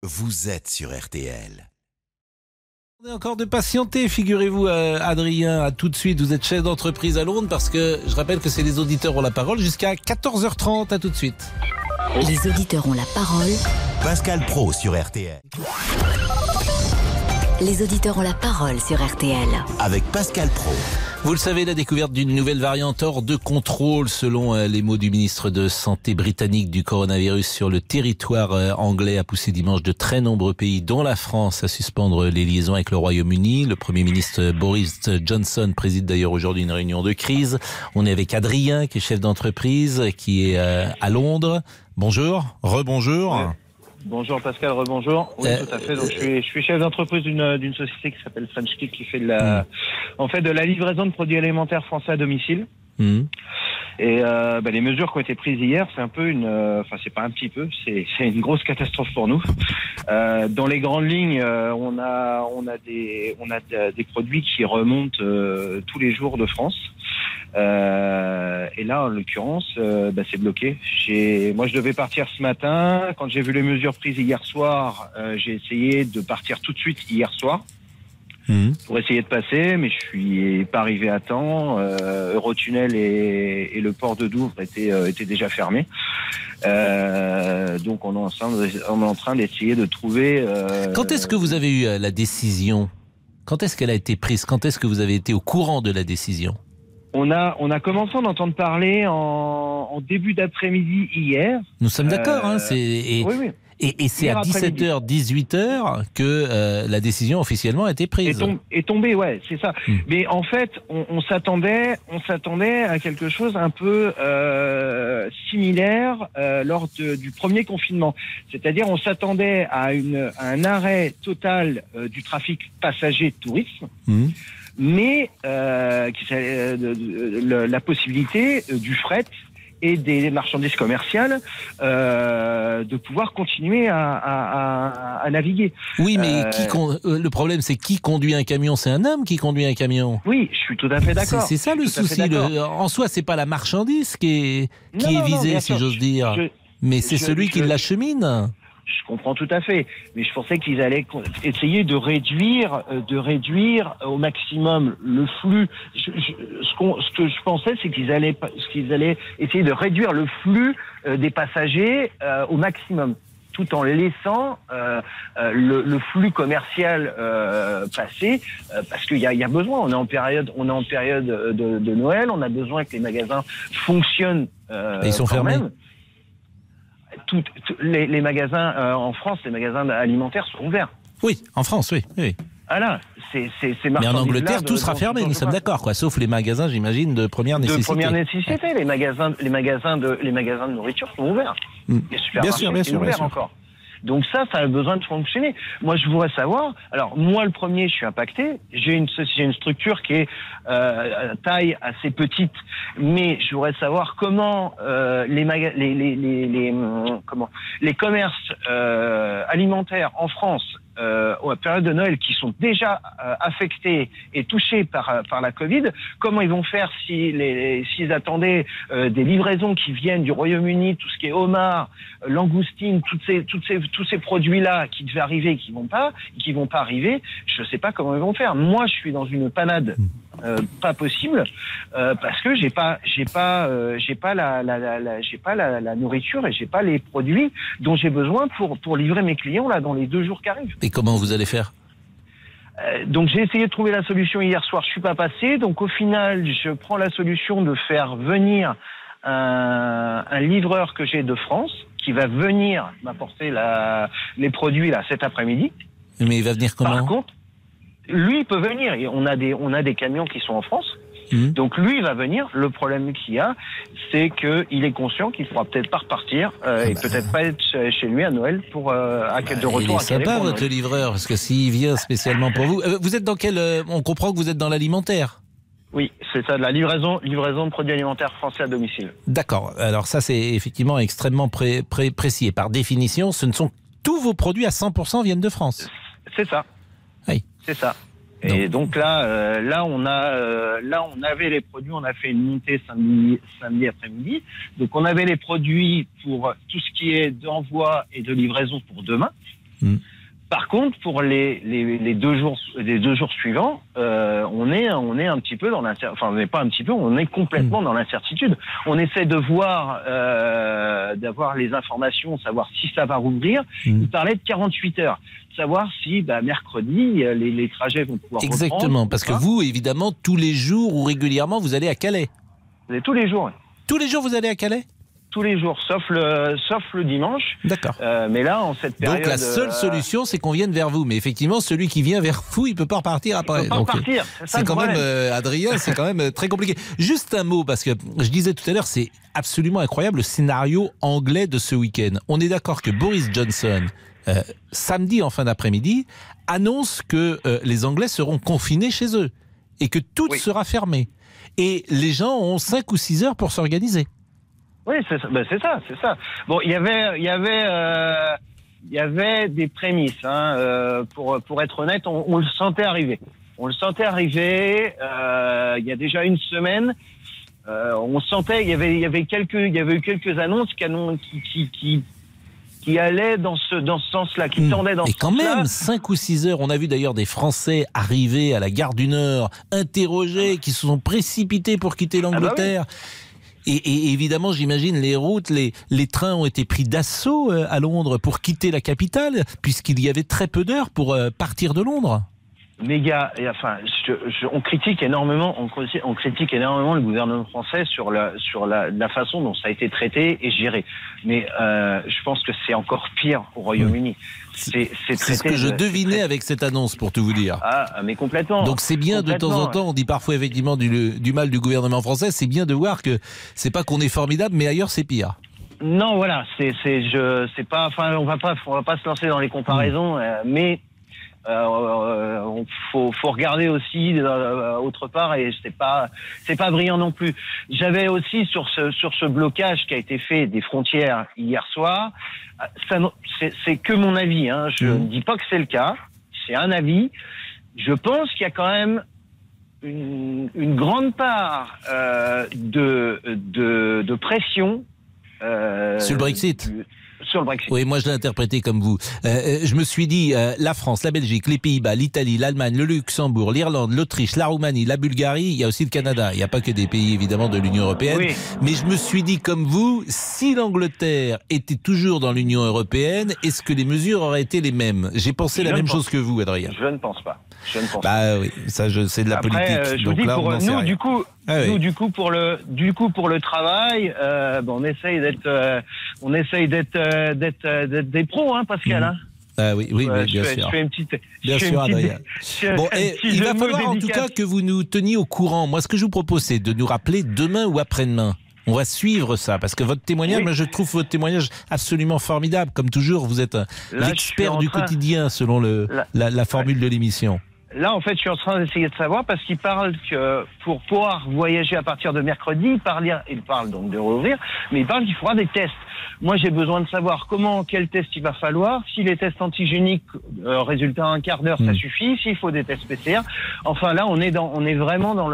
vous êtes sur RTL. On est encore de patienter, figurez-vous, Adrien, à tout de suite. Vous êtes chef d'entreprise à Londres parce que je rappelle que c'est les auditeurs ont la parole jusqu'à 14h30. À tout de suite. Les auditeurs ont la parole. Pascal Praud sur RTL. Les auditeurs ont la parole sur RTL. Avec Pascal Praud. Vous le savez, la découverte d'une nouvelle variante hors de contrôle, selon les mots du ministre de Santé britannique, du coronavirus sur le territoire anglais, a poussé dimanche de très nombreux pays, dont la France, à suspendre les liaisons avec le Royaume-Uni. Le Premier ministre Boris Johnson préside d'ailleurs aujourd'hui une réunion de crise. On est avec Adrien, qui est chef d'entreprise, qui est à Londres. Bonjour, rebonjour. Ouais. Bonjour Pascal, rebonjour. Oui, tout à fait. Donc, je suis chef d'entreprise d'une société qui s'appelle French Kick, qui fait de la livraison de produits alimentaires français à domicile. Et les mesures qui ont été prises hier, c'est un peu c'est pas un petit peu, c'est une grosse catastrophe pour nous. Dans les grandes lignes, on a des produits qui remontent tous les jours de France. Et là, en l'occurrence, c'est bloqué. Moi, je devais partir ce matin. Quand j'ai vu les mesures prises hier soir, j'ai essayé de partir tout de suite hier soir pour essayer de passer, mais je suis pas arrivé à temps. Eurotunnel et le port de Douvres étaient déjà fermés. Donc, on est en train d'essayer de trouver. Quand est-ce que vous avez eu la décision ? Quand est-ce qu'elle a été prise ? Quand est-ce que vous avez été au courant de la décision ? On a commencé à en entendre parler en début d'après-midi hier. Nous sommes d'accord, oui. Et c'est Hier à 17h, 18h que la décision officiellement a été prise. Est tombée, ouais, c'est ça. Mais en fait, on s'attendait à quelque chose un peu similaire lors du premier confinement. C'est-à-dire, on s'attendait à un arrêt total du trafic passager de tourisme. Mais la possibilité du fret et des marchandises commerciales de pouvoir continuer à naviguer. Oui, mais le problème, c'est qui conduit un camion ? C'est un homme qui conduit un camion. Oui, je suis tout à fait d'accord. C'est ça le souci. En soi, c'est pas la marchandise qui est visée, si j'ose dire, mais c'est celui qui l'achemine. Je comprends tout à fait, mais je pensais qu'ils allaient essayer de réduire au maximum le flux. Ce que je pensais, c'est qu'ils allaient essayer de réduire le flux des passagers au maximum, tout en laissant le flux commercial passer, parce qu'il y a besoin. On est en période de Noël, on a besoin que les magasins fonctionnent. Et ils sont fermés. Les magasins en France, les magasins alimentaires sont ouverts. Oui, en France, oui. Voilà, c'est mais en Angleterre, tout sera fermé, nous sommes d'accord, quoi. Sauf les magasins, j'imagine, de première nécessité. De première nécessité, les magasins de nourriture sont ouverts. Les supermarchés sont ouverts encore. Donc ça a besoin de fonctionner. Moi, je voudrais savoir. Alors, moi, le premier, je suis impacté. J'ai une structure qui est taille assez petite, mais je voudrais savoir comment les commerces alimentaires en France à la période de Noël, qui sont déjà affectés et touchés par la Covid, comment ils vont faire s'ils attendaient des livraisons qui viennent du Royaume-Uni, tout ce qui est homard, langoustine, tous ces produits-là qui devaient arriver et qui vont pas arriver. Je sais pas comment ils vont faire. Moi, je suis dans une panade pas possible parce que j'ai pas la nourriture et j'ai pas les produits dont j'ai besoin pour livrer mes clients là dans les 2 jours qui arrivent. Et comment vous allez faire ? Donc j'ai essayé de trouver la solution hier soir, je suis pas passé. Donc au final, je prends la solution de faire venir un livreur que j'ai de France qui va venir m'apporter les produits là cet après-midi. Mais il va venir comment ? Par contre, lui il peut venir. Et on a des camions qui sont en France. Donc lui il va venir. Le problème qu'il y a, c'est qu'il est conscient qu'il ne pourra peut-être pas repartir et peut-être pas être chez lui à Noël pour à quête de retour. Il est sympa votre livreur, parce que s'il vient spécialement pour vous, vous êtes dans quel on comprend que vous êtes dans l'alimentaire. Oui, c'est ça, de la livraison de produits alimentaires français à domicile. D'accord. Alors ça, c'est effectivement extrêmement précis. Et par définition, ce ne sont tous vos produits à 100% viennent de France. C'est ça. Oui. C'est ça. Et donc là, on avait les produits, on a fait une montée samedi après-midi. Donc on avait les produits pour tout ce qui est d'envoi et de livraison pour demain. Par contre, pour les 2 jours suivants, on est un petit peu dans l'incertitude. Enfin, on n'est pas un petit peu, on est complètement dans l'incertitude. On essaie de voir, d'avoir les informations, savoir si ça va rouvrir. Il parlait de 48 heures. Savoir si mercredi, les trajets vont pouvoir reprendre. Exactement, parce que vous, évidemment, tous les jours ou régulièrement, vous allez à Calais. Tous les jours, oui. Tous les jours, vous allez à Calais ? Tous les jours, sauf le dimanche. D'accord. Mais là, en cette période... Donc la seule solution, c'est qu'on vienne vers vous. Mais effectivement, celui qui vient vers vous, il ne peut pas repartir après. Il peut pas repartir, c'est quand même, Adrien, c'est quand même très compliqué. Juste un mot, parce que je disais tout à l'heure, c'est absolument incroyable le scénario anglais de ce week-end. On est d'accord que Boris Johnson, samedi en fin d'après-midi, annonce que les Anglais seront confinés chez eux et que tout sera fermé. Et les gens ont 5 ou 6 heures pour s'organiser. Oui, c'est ça. Bon, il y avait des prémices, pour être honnête, on le sentait arriver. Il y a déjà une semaine, on sentait, il y avait eu quelques annonces qui allaient dans ce sens-là, qui tendaient dans ce sens-là. Et quand même, 5 ou 6 heures, on a vu d'ailleurs des Français arriver à la gare du Nord, interrogés, qui se sont précipités pour quitter l'Angleterre. Et évidemment, j'imagine, les routes, les trains ont été pris d'assaut à Londres pour quitter la capitale, puisqu'il y avait très peu d'heures pour partir de Londres. On critique énormément le gouvernement français sur la façon dont ça a été traité et géré. Mais je pense que c'est encore pire au Royaume-Uni. C'est ce que je devinais avec cette annonce, pour tout vous dire. Ah, mais complètement. Donc c'est bien, de temps en temps, on dit parfois effectivement du mal du gouvernement français, c'est bien de voir que c'est pas qu'on est formidable, mais ailleurs c'est pire. Non, voilà, on va pas se lancer dans les comparaisons, mais faut regarder aussi autre part, et c'est pas brillant non plus. J'avais aussi sur ce blocage qui a été fait des frontières hier soir, c'est que mon avis, je ne dis pas que c'est le cas, c'est un avis. Je pense qu'il y a quand même une grande part de pression sur le Brexit. Sur le Brexit. Oui, moi je l'ai interprété comme vous. Je me suis dit, la France, la Belgique, les Pays-Bas, l'Italie, l'Allemagne, le Luxembourg, l'Irlande, l'Autriche, la Roumanie, la Bulgarie, il y a aussi le Canada. Il n'y a pas que des pays évidemment de l'Union européenne. Oui. Mais je me suis dit comme vous, si l'Angleterre était toujours dans l'Union européenne, est-ce que les mesures auraient été les mêmes ? J'ai pensé la même chose que vous, Adrien. Je ne pense pas. Oui, ça c'est de la politique. Donc là, on nous, du coup, pour le travail, on essaye d'être des pros, Pascal. Ah oui, bien sûr. Je fais une petite. Bien sûr, Adrien. Bon, il va falloir en tout cas que vous nous teniez au courant. Moi, ce que je vous propose, c'est de nous rappeler demain ou après-demain. On va suivre ça, parce que votre témoignage, moi je trouve votre témoignage absolument formidable. Comme toujours, vous êtes l'expert du quotidien, selon la formule de l'émission. Là, en fait, je suis en train d'essayer de savoir, parce qu'il parle que pour pouvoir voyager à partir de mercredi, il parle donc de rouvrir, mais il parle qu'il faudra des tests. Moi, j'ai besoin de savoir quel test il va falloir. Si les tests antigéniques, résultat un quart d'heure, ça suffit. S'il faut des tests PCR. Enfin, là, on est vraiment dans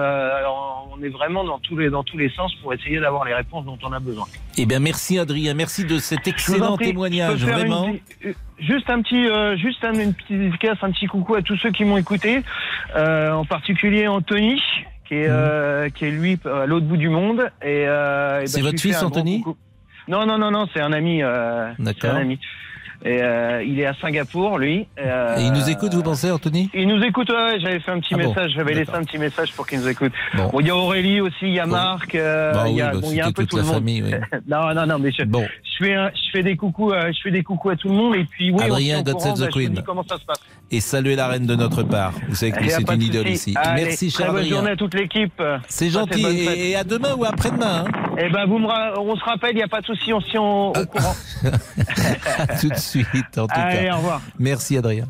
tous les sens pour essayer d'avoir les réponses dont on a besoin. Eh bien, merci Adrien. Merci de cet excellent témoignage, vraiment. Juste une petite dédicace, un petit coucou à tous ceux qui m'ont écouté, en particulier Anthony, qui est lui à l'autre bout du monde. C'est votre fils, Anthony ? Non, c'est un ami. D'accord. C'est un ami. Et il est à Singapour, lui. Et il nous écoute, vous pensez, Anthony ? Il nous écoute, j'avais fait un petit message, j'avais laissé un petit message pour qu'il nous écoute. Bon, il y a Aurélie aussi, il y a Marc, il y a un peu tout le monde. Famille, oui. non, mais je fais des coucous à tout le monde, et puis Adrien, God Save the Queen. Comment ça se passe. Et saluez la reine de notre part. Vous savez que c'est une idole ici. Allez, merci, cher Adrien. Bonne journée à toute l'équipe. C'est gentil. Et à demain ou après-demain. Eh ben, on se rappelle, il n'y a pas de souci, on se tient au courant. Tout de suite, en tout cas. Allez, au revoir. Merci, Adrien.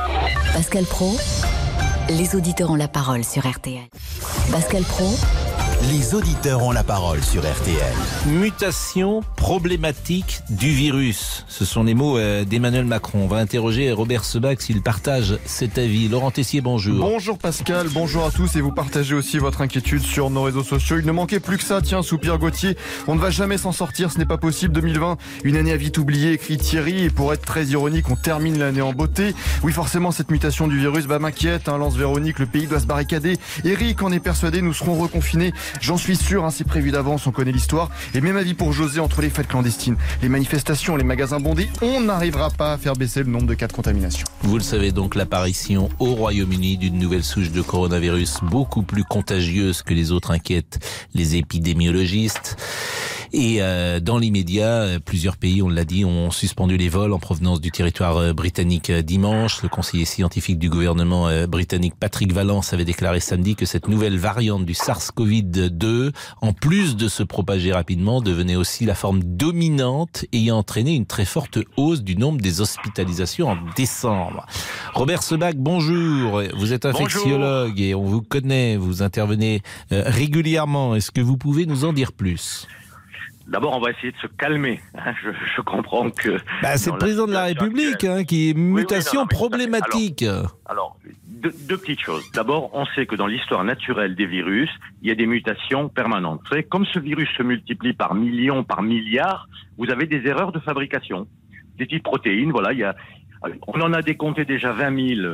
Pascal Praud, les auditeurs ont la parole sur RTL. Pascal Praud, Les auditeurs ont la parole sur RTL. Mutation problématique du virus. Ce sont les mots d'Emmanuel Macron. On va interroger Robert Sebag s'il partage cet avis. Laurent Tessier, bonjour. Bonjour Pascal, bonjour à tous et vous partagez aussi votre inquiétude sur nos réseaux sociaux. Il ne manquait plus que ça, tiens, soupire Gauthier. On ne va jamais s'en sortir, ce n'est pas possible. 2020, une année à vite oubliée, écrit Thierry. Et pour être très ironique, on termine l'année en beauté. Oui, forcément, cette mutation du virus m'inquiète, lance Véronique, le pays doit se barricader. Eric en est persuadé, nous serons reconfinés. J'en suis sûr, c'est prévu d'avance, on connaît l'histoire. Et même avis pour José, entre les fêtes clandestines, les manifestations, les magasins bondés, on n'arrivera pas à faire baisser le nombre de cas de contamination. Vous le savez donc, l'apparition au Royaume-Uni d'une nouvelle souche de coronavirus beaucoup plus contagieuse que les autres inquiète les épidémiologistes. Et dans l'immédiat, plusieurs pays, on l'a dit, ont suspendu les vols en provenance du territoire britannique dimanche. Le conseiller scientifique du gouvernement britannique, Patrick Vallance, avait déclaré samedi que cette nouvelle variante du SARS-CoV-2, en plus de se propager rapidement, devenait aussi la forme dominante ayant entraîné une très forte hausse du nombre des hospitalisations en décembre. Robert Sebag, bonjour. Vous êtes infectiologue et on vous connaît, vous intervenez régulièrement. Est-ce que vous pouvez nous en dire plus ? D'abord, on va essayer de se calmer. Je comprends que... c'est le président de la République qui est mutation problématique. Alors, deux petites choses. D'abord, on sait que dans l'histoire naturelle des virus, il y a des mutations permanentes. Vous savez, comme ce virus se multiplie par millions, par milliards, vous avez des erreurs de fabrication. Des petites protéines, voilà, on en a décompté déjà 20 000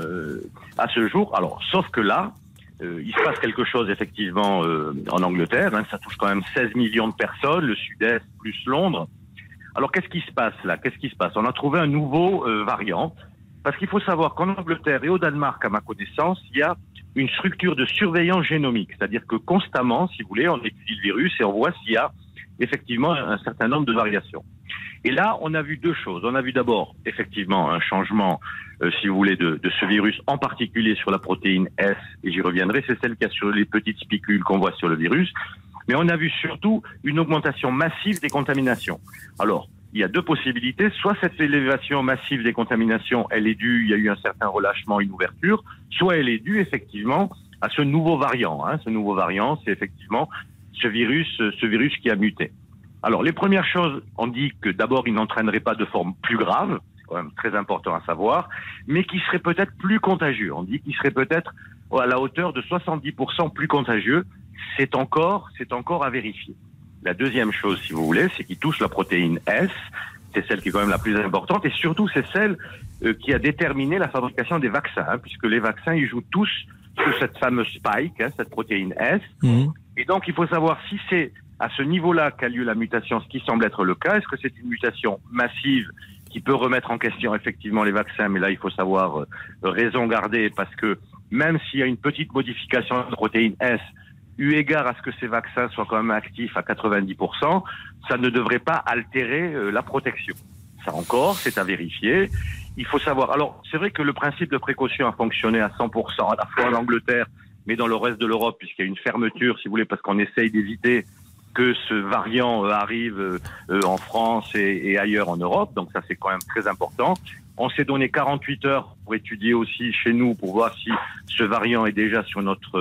à ce jour. Alors, sauf que là, il se passe quelque chose effectivement en Angleterre, ça touche quand même 16 millions de personnes, le sud-est plus Londres. Alors qu'est-ce qui se passe là ? On a trouvé un nouveau variant, parce qu'il faut savoir qu'en Angleterre et au Danemark, à ma connaissance, il y a une structure de surveillance génomique, c'est-à-dire que constamment, si vous voulez, on étudie le virus et on voit s'il y a effectivement un certain nombre de variations. Et là, on a vu deux choses. On a vu d'abord, effectivement, un changement, si vous voulez, de ce virus, en particulier sur la protéine S, et j'y reviendrai, c'est celle qui a sur les petites spicules qu'on voit sur le virus. Mais on a vu surtout une augmentation massive des contaminations. Alors, il y a deux possibilités. Soit cette élévation massive des contaminations, elle est due, il y a eu un certain relâchement, une ouverture, soit elle est due, effectivement, à ce nouveau variant. Ce nouveau variant, c'est effectivement ce virus qui a muté. Alors, les premières choses, on dit que d'abord, il n'entraînerait pas de forme plus grave, c'est quand même très important à savoir, mais qui serait peut-être plus contagieux. On dit qu'il serait peut-être à la hauteur de 70% plus contagieux. C'est encore à vérifier. La deuxième chose, si vous voulez, c'est qu'il touche la protéine S. C'est celle qui est quand même la plus importante, et surtout, c'est celle qui a déterminé la fabrication des vaccins, puisque les vaccins, ils jouent tous sur cette fameuse spike, cette protéine S. Et donc, il faut savoir si c'est à ce niveau-là qu'a lieu la mutation, ce qui semble être le cas. Est-ce que c'est une mutation massive qui peut remettre en question effectivement les vaccins? Mais là, il faut savoir raison garder, parce que même s'il y a une petite modification de la protéine S, eu égard à ce que ces vaccins soient quand même actifs à 90%, ça ne devrait pas altérer la protection. Ça encore, c'est à vérifier. Il faut savoir... Alors, c'est vrai que le principe de précaution a fonctionné à 100%, à la fois en Angleterre, mais dans le reste de l'Europe, puisqu'il y a une fermeture, si vous voulez, parce qu'on essaye d'éviter que ce variant arrive en France et ailleurs en Europe. Donc ça, c'est quand même très important. On s'est donné 48 heures pour étudier aussi chez nous, pour voir si ce variant est déjà sur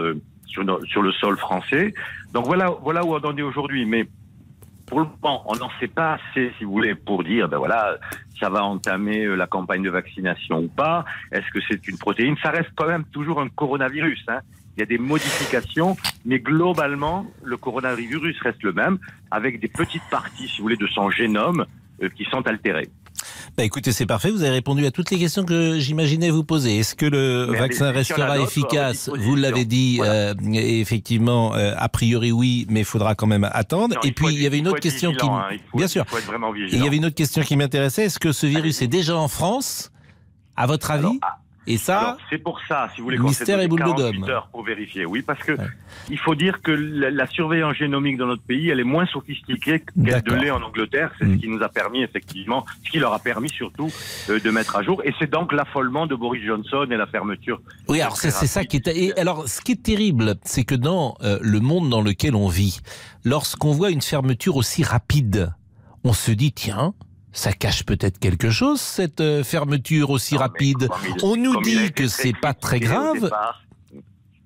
le sol français. Donc voilà où on en est aujourd'hui. Mais pour le moment, on n'en sait pas assez, si vous voulez, pour dire, ça va entamer la campagne de vaccination ou pas. Est-ce que c'est une protéine? Ça reste quand même toujours un coronavirus, Il y a des modifications, mais globalement, le coronavirus reste le même, avec des petites parties, si vous voulez, de son génome qui sont altérées. Écoutez, c'est parfait. Vous avez répondu à toutes les questions que j'imaginais vous poser. Est-ce que le vaccin restera efficace? Vous l'avez dit, voilà. Effectivement, a priori oui, mais il faudra quand même attendre. Et puis, il y avait une autre question qui... Bien sûr. Il y avait une autre question qui m'intéressait. Est-ce que ce virus est déjà en France, à votre avis? Et ça, c'est pour ça, si vous voulez, mystère et boule de gomme. 48 heures pour vérifier. Oui, parce que il faut dire que la surveillance génomique dans notre pays, elle est moins sophistiquée qu'elle ne l'est en Angleterre. C'est ce qui nous a permis, effectivement, ce qui leur a permis surtout de mettre à jour. Et c'est donc l'affolement de Boris Johnson et la fermeture. Oui, alors c'est ça qui est... Et alors, ce qui est terrible, c'est que dans le monde dans lequel on vit, lorsqu'on voit une fermeture aussi rapide, on se dit, tiens... Ça cache peut-être quelque chose, cette fermeture aussi rapide. On nous dit que c'est pas très grave.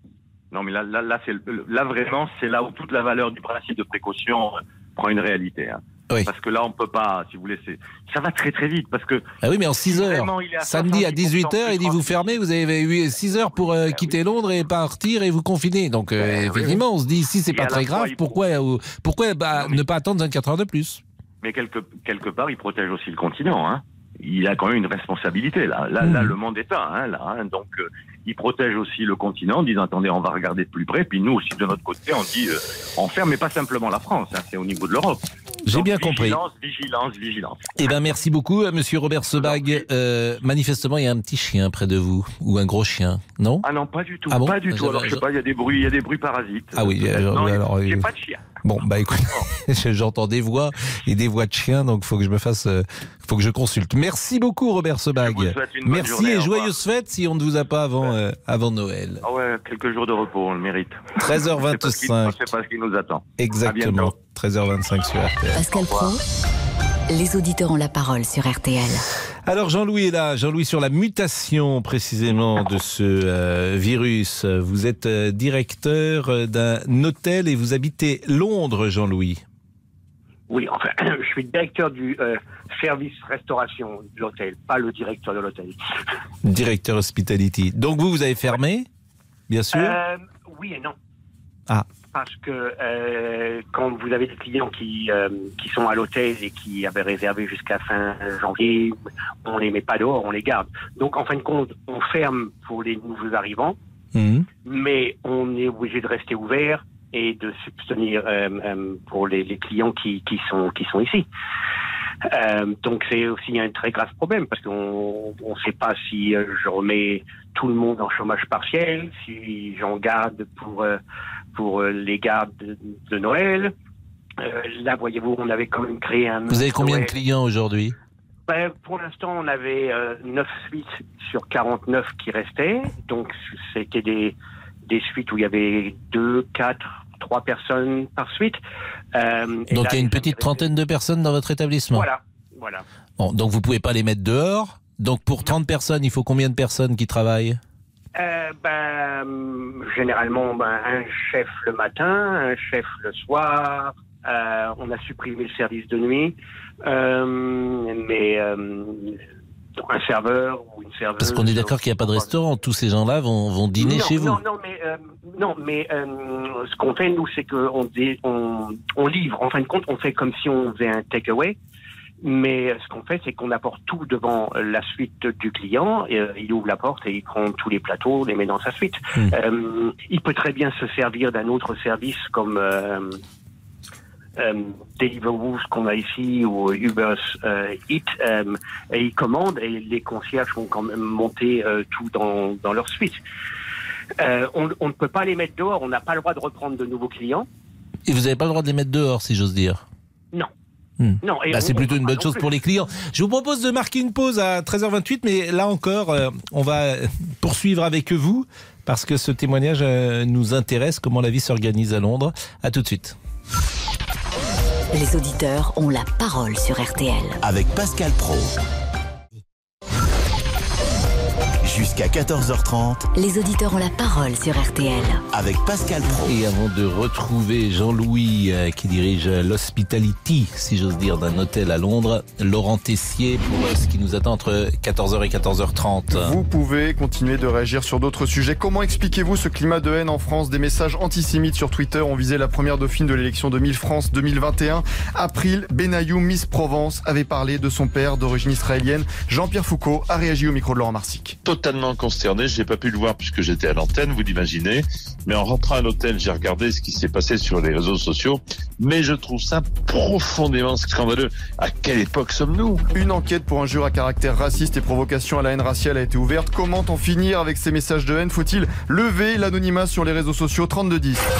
Non, mais là vraiment, c'est là où toute la valeur du principe de précaution prend une réalité. Hein. Oui. Parce que là, on peut pas, si vous voulez, ça va très très vite. Parce que ah oui, mais en 6 heures, samedi à 18h, il dit vous fermez, vous avez eu 6 heures pour quitter Londres et partir et vous confiner. Donc effectivement, on se dit ici, c'est pas très grave, pourquoi ne pas attendre 24 heures de plus? Mais quelque part, il protège aussi le continent. Hein. Il a quand même une responsabilité. Là, le monde est un. Donc, il protège aussi le continent en disant attendez, on va regarder de plus près. Puis nous aussi, de notre côté, on dit on ferme, mais pas simplement la France. Hein, c'est au niveau de l'Europe. J'ai bien compris. Vigilance. Eh ben, merci beaucoup, monsieur Robert Sebag. Manifestement, il y a un petit chien près de vous, ou un gros chien, non? Ah non, pas du tout. Ah bon? Pas du tout. Alors, je sais pas, il y a des bruits parasites. Ah oui, alors, j'ai pas de chien. Bon, bah écoute, j'entends des voix et des voix de chiens, donc faut que je consulte. Merci beaucoup, Robert Sebag. Merci journée, et joyeuses fêtes si on ne vous a pas avant Noël. Ah ouais, quelques jours de repos, on le mérite. 13h25. C'est pas ce qui nous attend. Exactement. 13h25 sur RTL. Pascal Pro, les auditeurs ont la parole sur RTL. Alors Jean-Louis est là, Jean-Louis sur la mutation précisément de ce virus. Vous êtes directeur d'un hôtel et vous habitez Londres, Jean-Louis. Oui, enfin, je suis directeur du service restauration de l'hôtel, pas le directeur de l'hôtel. Directeur hospitality. Donc vous avez fermé, bien sûr? Oui et non. Ah. Parce que quand vous avez des clients qui sont à l'hôtel et qui avaient réservé jusqu'à fin janvier, on les met pas dehors, on les garde. Donc en fin de compte, on ferme pour les nouveaux arrivants, mais on est obligé de rester ouvert et de subvenir pour les clients qui sont ici. Donc c'est aussi un très grave problème parce qu'on ne sait pas si je remets tout le monde en chômage partiel, si j'en garde pour les gardes de Noël. Là, voyez-vous, on avait quand même créé un... Vous avez combien de clients aujourd'hui? Pour l'instant, on avait 9 suites sur 49 qui restaient. Donc, c'était des suites où il y avait 2, 4, 3 personnes par suite. Donc, il y a une petite trentaine de personnes dans votre établissement? Voilà. Bon, donc, vous ne pouvez pas les mettre dehors. Donc, pour 30 personnes, il faut combien de personnes qui travaillent? Généralement, un chef le matin, un chef le soir. On a supprimé le service de nuit, mais un serveur ou une serveuse. Parce qu'on est d'accord qu'il n'y a pas de restaurant. Tous ces gens-là vont dîner chez vous. Non, mais ce qu'on fait nous, c'est qu'on livre. En fin de compte, on fait comme si on faisait un take-away. Mais ce qu'on fait, c'est qu'on apporte tout devant la suite du client. Il ouvre la porte et il prend tous les plateaux, les met dans sa suite. Il peut très bien se servir d'un autre service comme Deliveroo, ce qu'on a ici, ou Uber Eats, et ils commandent et les concierges vont quand même monter tout dans leur suite. On ne peut pas les mettre dehors, on n'a pas le droit de reprendre de nouveaux clients. Et vous n'avez pas le droit de les mettre dehors, si j'ose dire? Non. Non, c'est plutôt une bonne chose pour les clients. Je vous propose de marquer une pause à 13h28, mais là encore, on va poursuivre avec vous, parce que ce témoignage nous intéresse, comment la vie s'organise à Londres. À tout de suite. Les auditeurs ont la parole sur RTL. Avec Pascal Pro. Jusqu'à 14h30. Les auditeurs ont la parole sur RTL. Avec Pascal Pro. Et avant de retrouver Jean-Louis qui dirige l'hospitality, si j'ose dire, d'un hôtel à Londres, Laurent Tessier pour ce qui nous attend entre 14h et 14h30. Vous pouvez continuer de réagir sur d'autres sujets. Comment expliquez-vous ce climat de haine en France? Des messages antisémites sur Twitter ont visé la première dauphine de l'élection de Miss France 2021. April Benayoun, Miss Provence, avait parlé de son père d'origine israélienne. Jean-Pierre Foucault a réagi au micro de Laurent Marsic. Totalement consterné, j'ai pas pu le voir puisque j'étais à l'antenne, vous l'imaginez, mais en rentrant à l'hôtel, j'ai regardé ce qui s'est passé sur les réseaux sociaux, mais je trouve ça profondément scandaleux. À quelle époque sommes-nous? Une enquête pour injure à caractère raciste et provocation à la haine raciale a été ouverte. Comment en finir avec ces messages de haine? Faut-il lever l'anonymat sur les réseaux sociaux? 3210.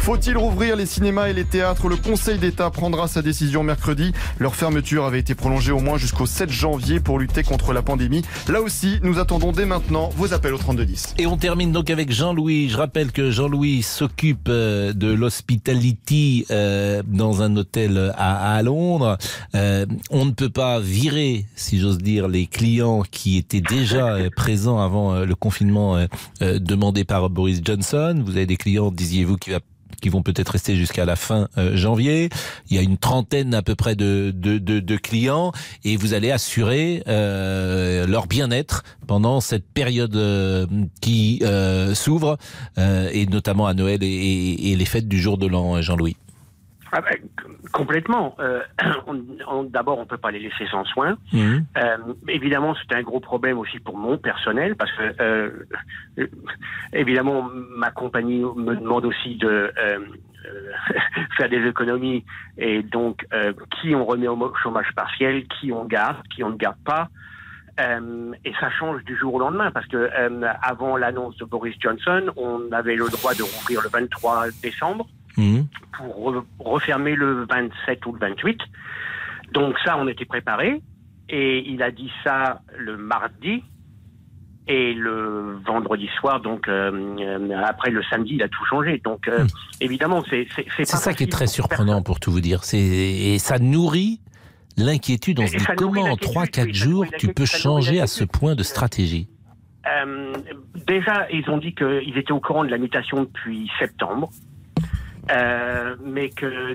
Faut-il rouvrir les cinémas et les théâtres? Le Conseil d'État prendra sa décision mercredi. Leur fermeture avait été prolongée au moins jusqu'au 7 janvier pour lutter contre la pandémie. Là aussi, nous attendons dès maintenant vos appels au 3210. Et on termine donc avec Jean-Louis. Je rappelle que Jean-Louis s'occupe de l'hospitality dans un hôtel à Londres. On ne peut pas virer, si j'ose dire, les clients qui étaient déjà présents avant le confinement demandé par Boris Johnson. Vous avez des clients, disiez-vous, qui vont peut-être rester jusqu'à la fin janvier. Il y a une trentaine à peu près de clients et vous allez assurer leur bien-être pendant cette période qui s'ouvre et notamment à Noël et les fêtes du jour de l'an, Jean-Louis. Complètement. D'abord, on peut pas les laisser sans soin. Évidemment, c'est un gros problème aussi pour mon personnel parce que évidemment, ma compagnie me demande aussi de faire des économies et donc qui on remet au chômage partiel, qui on garde, qui on ne garde pas. Et ça change du jour au lendemain parce que avant l'annonce de Boris Johnson, on avait le droit de rouvrir le 23 décembre. Pour refermer le 27 ou le 28. Donc ça, on était préparés. Et il a dit ça le mardi et le vendredi soir. Donc après le samedi, il a tout changé. Donc évidemment, c'est ça qui est très surprenant pour tout vous dire. Et ça nourrit l'inquiétude. On se dit comment en 3-4 jours tu peux changer à ce point de stratégie. Déjà, ils ont dit qu'ils étaient au courant de la mutation depuis septembre. Mais que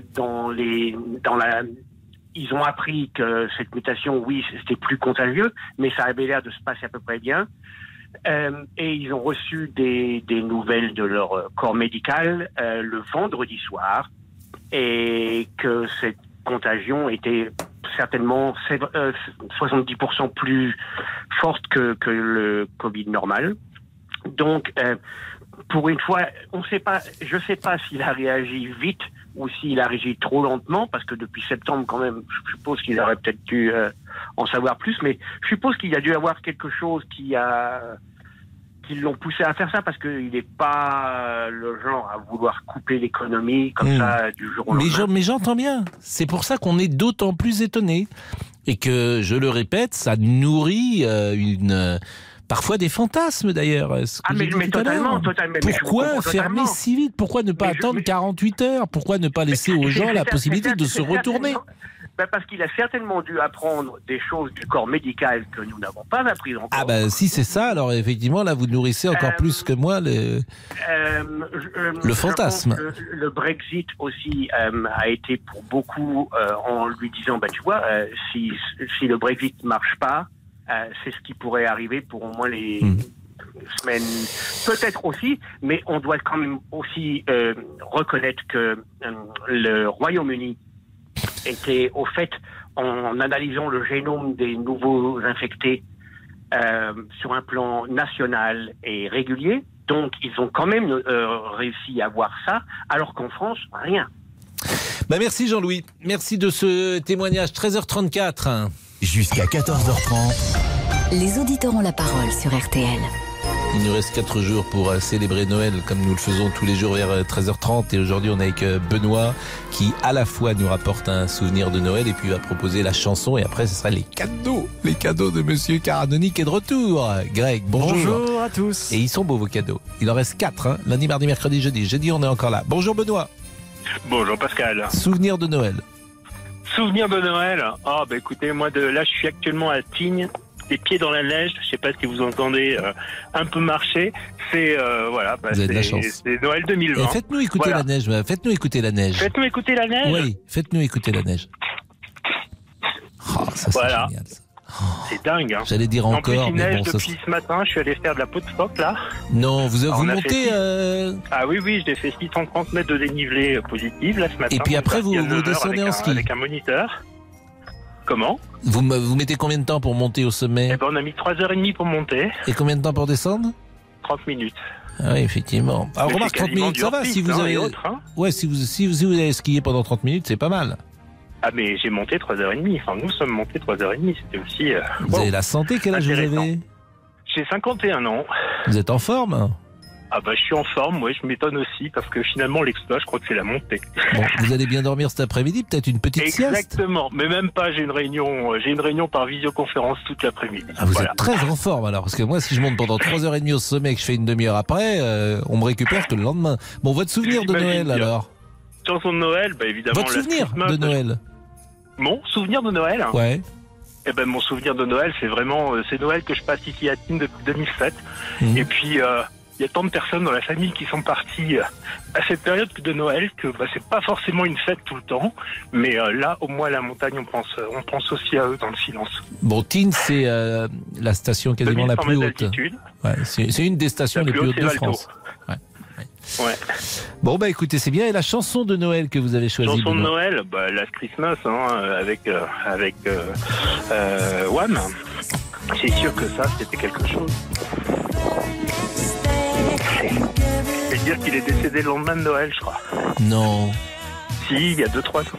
ils ont appris que cette mutation, oui, c'était plus contagieux, mais ça avait l'air de se passer à peu près bien. Et ils ont reçu des nouvelles de leur corps médical le vendredi soir, et que cette contagion était certainement 70% plus forte que le Covid normal. Donc, pour une fois, je sais pas s'il a réagi vite ou s'il a réagi trop lentement, parce que depuis septembre, quand même, je suppose qu'il aurait peut-être dû en savoir plus, mais je suppose qu'il y a dû avoir quelque chose qui l'ont poussé à faire ça, parce qu'il n'est pas le genre à vouloir couper l'économie comme ça du jour au lendemain. Mais j'entends bien. C'est pour ça qu'on est d'autant plus étonné. Et que, je le répète, ça nourrit parfois des fantasmes d'ailleurs. Mais totalement. Pourquoi fermer si vite? Pourquoi ne pas attendre 48 heures? Pourquoi ne pas laisser aux gens la possibilité de se retourner? Parce qu'il a certainement dû apprendre des choses du corps médical que nous n'avons pas apprises encore. Si c'est ça, alors effectivement, là, vous nourrissez encore plus que moi le fantasme. Le Brexit aussi a été pour beaucoup en lui disant, tu vois, si le Brexit ne marche pas, c'est ce qui pourrait arriver pour au moins les semaines, peut-être aussi, mais on doit quand même aussi reconnaître que le Royaume-Uni était, au fait, en analysant le génome des nouveaux infectés sur un plan national et régulier, donc ils ont quand même réussi à voir ça, alors qu'en France, rien. Merci Jean-Louis, merci de ce témoignage. 13h34. Jusqu'à 14h30. Les auditeurs ont la parole sur RTL. Il nous reste 4 jours pour célébrer Noël comme nous le faisons tous les jours vers 13h30. Et aujourd'hui, on est avec Benoît qui à la fois nous rapporte un souvenir de Noël et puis va proposer la chanson. Et après, ce sera les cadeaux. Les cadeaux de Monsieur Caranoni qui est de retour. Greg, bonjour. Bonjour à tous. Et ils sont beaux vos cadeaux. Il en reste 4. Lundi, mardi, mercredi, jeudi. Jeudi, on est encore là. Bonjour Benoît. Bonjour Pascal. Souvenir de Noël. Souvenir de Noël. Écoutez, moi là, je suis actuellement à Tignes, les pieds dans la neige. Je sais pas si vous entendez un peu marcher. C'est vous avez de la chance. C'est Noël 2020. Faites-nous écouter la neige. Faites-nous écouter la neige. Faites-nous écouter la neige. Oui, faites-nous écouter la neige. Ça, c'est génial. Ça. C'est dingue. Hein. J'allais dire encore. En plus, il neige bon, depuis ce matin. Je suis allé faire de la peau de phoque là. Non, vous montez. Ah oui, j'ai fait 630 mètres de dénivelé positif là ce matin. Et puis après, vous descendez en ski avec un moniteur. Comment? Vous mettez combien de temps pour monter au sommet? On a mis 3h30 pour monter. Et combien de temps pour descendre? 30 minutes. Ah oui, effectivement. Alors remarque, 30 minutes, ça va si vous avez. Ouais, si vous avez skié pendant 30 minutes, c'est pas mal. Ah mais j'ai monté 3h30, enfin nous sommes montés 3h30, c'était aussi... Vous avez la santé, quel âge vous avez? J'ai 51 ans. Vous êtes en forme? Ah bah je suis en forme, moi je m'étonne aussi parce que finalement l'exploit, je crois que c'est la montée. Bon, vous allez bien dormir cet après-midi, peut-être une petite sieste. Exactement, mais même pas, j'ai une réunion par visioconférence toute l'après-midi. Ah, vous êtes très en forme alors, parce que moi si je monte pendant 3h30 au sommet et que je fais une demi-heure après, on me récupère que le lendemain. Bon, votre souvenir de Noël alors? Chanson de Noël, bah évidemment. Votre souvenir de Noël? Mon souvenir de Noël? Ouais. Eh ben mon souvenir de Noël, c'est vraiment c'est Noël que je passe ici à Tignes depuis 2007. Et puis il y a tant de personnes dans la famille qui sont parties à cette période de Noël que c'est pas forcément une fête tout le temps, mais là au moins à la montagne on pense aussi à eux dans le silence. Bon, Tignes c'est la station quasiment la plus haute. Ouais, c'est une des stations les plus hautes de France. Ouais. Bon bah écoutez, c'est bien. Et la chanson de Noël que vous avez choisie? Chanson de Noël, Last Christmas avec Wham. C'est sûr que ça c'était quelque chose. C'est dire qu'il est décédé le lendemain de Noël, je crois. Non. Si, il y a 2-3 ans.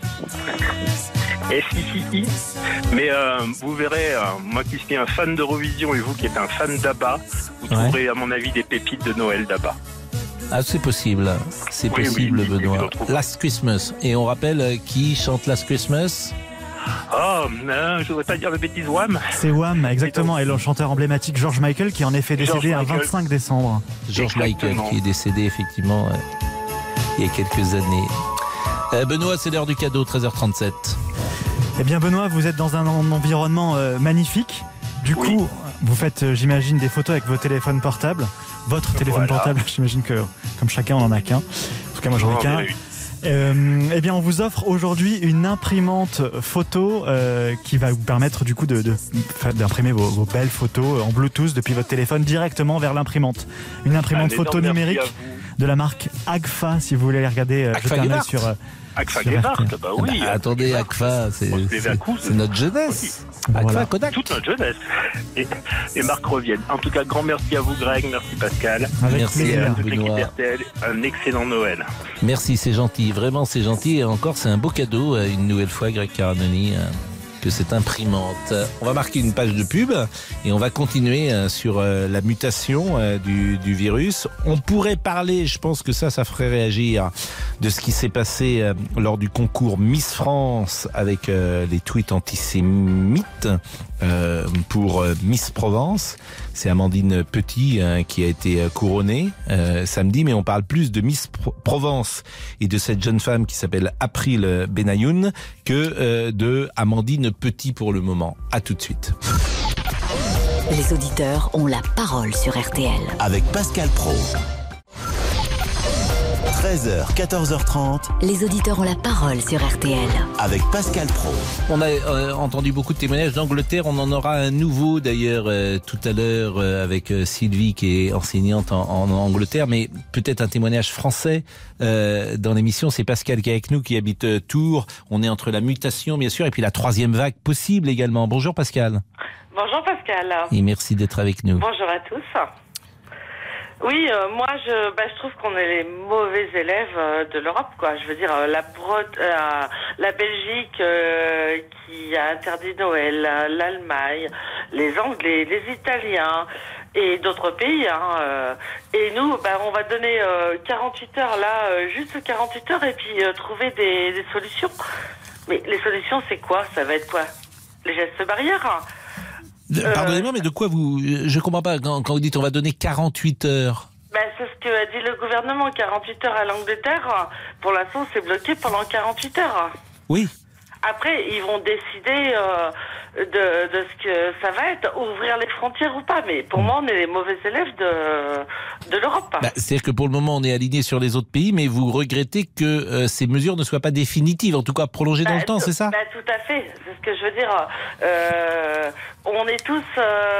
Et si. Mais vous verrez, moi qui suis un fan d'Eurovision et vous qui êtes un fan d'ABBA, vous trouverez à mon avis des pépites de Noël d'ABBA. Ah, c'est possible. C'est possible, Benoît. Last Christmas. Et on rappelle qui chante Last Christmas? Oh, non, je voudrais pas dire de bêtises, Wham. C'est Wham, exactement. Et le chanteur emblématique George Michael qui est en effet décédé un 25 décembre. George Michael qui est décédé effectivement il y a quelques années. Benoît, c'est l'heure du cadeau, 13h37. Eh bien Benoît, vous êtes dans un environnement magnifique. Du coup, vous faites, j'imagine, des photos avec vos téléphones portables. Votre téléphone portable, j'imagine que comme chacun on en a qu'un. En tout cas moi j'en ai qu'un. Eh bien on vous offre aujourd'hui une imprimante photo qui va vous permettre du coup d'imprimer vos belles photos en Bluetooth depuis votre téléphone directement vers l'imprimante. Une imprimante photo numérique de la marque Agfa, si vous voulez aller regarder jeter un œil sur Agfa Gebhardt, oui. Attendez, Agfa, c'est notre jeunesse. Voilà. Kodak. Toute notre jeunesse. Et Marc revienne. En tout cas, grand merci à vous, Greg. Merci, Pascal. Merci à toute l'équipe RTL. Un excellent Noël. Merci, c'est gentil. Vraiment, c'est gentil. Et encore, c'est un beau cadeau, une nouvelle fois, Greg Caranoni, que cette imprimante. On va marquer une page de pub et on va continuer sur la mutation du virus. On pourrait parler, je pense que ça ferait réagir, de ce qui s'est passé lors du concours Miss France avec les tweets antisémites pour Miss Provence. C'est Amandine Petit qui a été couronnée samedi, mais on parle plus de Miss Provence et de cette jeune femme qui s'appelle April Benayoun que de Amandine Petit pour le moment. À tout de suite. Les auditeurs ont la parole sur RTL. Avec Pascal Praud. 13h, 14h30. Les auditeurs ont la parole sur RTL. Avec Pascal Praud. On a entendu beaucoup de témoignages d'Angleterre. On en aura un nouveau d'ailleurs tout à l'heure avec Sylvie qui est enseignante en Angleterre. Mais peut-être un témoignage français dans l'émission. C'est Pascal qui est avec nous, qui habite Tours. On est entre la mutation bien sûr et puis la troisième vague possible également. Bonjour Pascal. Bonjour Pascal. Et merci d'être avec nous. Bonjour à tous. Oui, moi je trouve qu'on est les mauvais élèves de l'Europe, quoi. Je veux dire la Belgique qui a interdit Noël, l'Allemagne, les Anglais, les Italiens et d'autres pays. Et nous, on va donner 48 heures là, juste 48 heures et puis trouver des solutions. Mais les solutions, c'est quoi? Ça va être quoi? Les gestes barrières? Pardonnez-moi, mais de quoi je comprends pas quand vous dites on va donner 48 heures. C'est ce que a dit le gouvernement, 48 heures à l'Angleterre. Pour l'instant, c'est bloqué pendant 48 heures. Oui. Après, ils vont décider de ce que ça va être, ouvrir les frontières ou pas. Mais pour moi, on est les mauvais élèves de l'Europe. C'est-à-dire que pour le moment, on est aligné sur les autres pays, mais vous regrettez que ces mesures ne soient pas définitives, en tout cas prolongées dans le temps, c'est ça? Tout à fait, c'est ce que je veux dire. On est tous...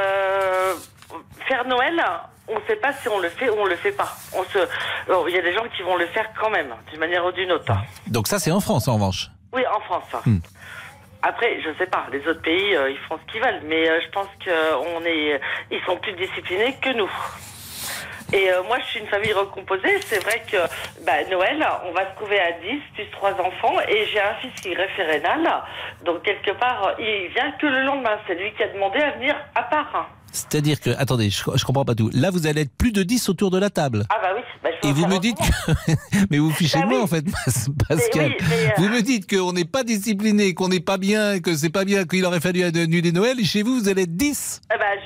faire Noël, on ne sait pas si on le fait ou on le fait pas. Il y a des gens qui vont le faire quand même, d'une manière ou d'une autre. Donc ça, c'est en France, en revanche? Oui, en France. Après, je sais pas, les autres pays, ils font ce qu'ils veulent, mais je pense ils sont plus disciplinés que nous. Et moi, je suis une famille recomposée. C'est vrai que Noël, on va se trouver à 10, plus 3 enfants, et j'ai un fils qui est référénal. Donc, quelque part, il vient que le lendemain. C'est lui qui a demandé à venir à part. C'est-à-dire que, attendez, je comprends pas tout. Là, vous allez être plus de 10 autour de la table. Ah bah oui. Et vous me dites que... Mais vous fichez de moi, en fait, Pascal. Vous me dites qu'on n'est pas discipliné, qu'on n'est pas bien, que c'est pas bien, qu'il aurait fallu annuler Noël, et chez vous, vous allez être 10.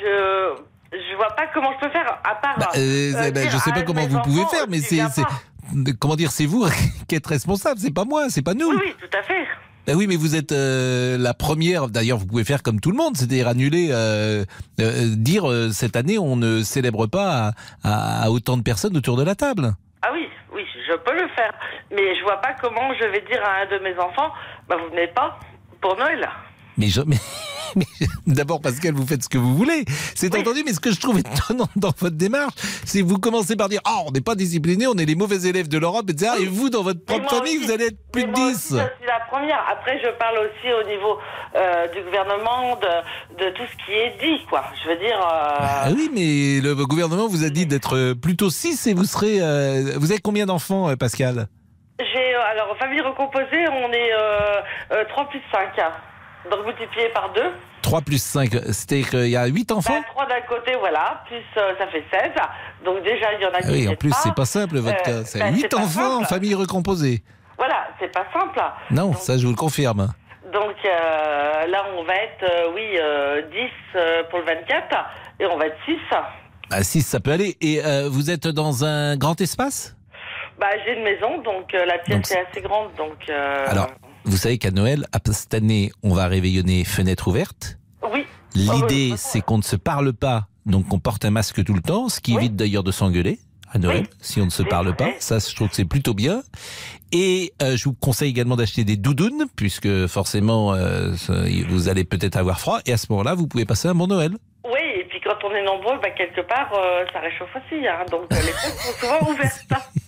Je vois pas comment je peux faire, à part... je sais pas comment vous pouvez faire, mais c'est comment dire, c'est vous qui êtes responsable, c'est pas moi, c'est pas nous. Oui, tout à fait. Ben oui, mais vous êtes la première. D'ailleurs, vous pouvez faire comme tout le monde, c'est-à-dire annuler, dire cette année on ne célèbre pas à autant de personnes autour de la table. Ah oui, je peux le faire, mais je vois pas comment je vais dire à un de mes enfants, vous venez pas pour Noël. Mais d'abord, Pascal, vous faites ce que vous voulez. C'est entendu, mais ce que je trouve étonnant dans votre démarche, c'est que vous commencez par dire on n'est pas disciplinés, on est les mauvais élèves de l'Europe, etc. Et vous, dans votre propre famille, vous allez être plus de 10. Moi aussi, je suis la première. Après, je parle aussi au niveau du gouvernement, de tout ce qui est dit, quoi. Je veux dire... oui, mais le gouvernement vous a dit d'être plutôt 6 et vous serez... vous avez combien d'enfants, Pascal ? Alors, famille recomposée, on est 3 plus 5. Donc multiplié par 2. 3 plus 5, c'était qu'il y a 8 enfants 3 d'un côté, voilà, plus ça fait 16. Donc déjà, il y en a qui oui, en plus, c'est pas simple votre cas. C'est 8 enfants en famille recomposée. Voilà, c'est pas simple. Non, donc, ça je vous le confirme. Donc là, on va être, 10 pour le 24 et on va être 6. 6, ça peut aller. Et vous êtes dans un grand espace ? J'ai une maison, donc la pièce est assez grande. Donc, Alors, vous savez qu'à Noël, cette année, on va réveillonner fenêtre ouverte. Oui. L'idée, c'est qu'on ne se parle pas, donc qu'on porte un masque tout le temps, ce qui évite d'ailleurs de s'engueuler à Noël, si on ne se parle pas. Ça, je trouve que c'est plutôt bien. Et je vous conseille également d'acheter des doudounes, puisque forcément, vous allez peut-être avoir froid. Et à ce moment-là, vous pouvez passer un bon Noël. Oui, et puis quand on est nombreux, quelque part, ça réchauffe aussi. Donc les portes sont souvent ouvertes.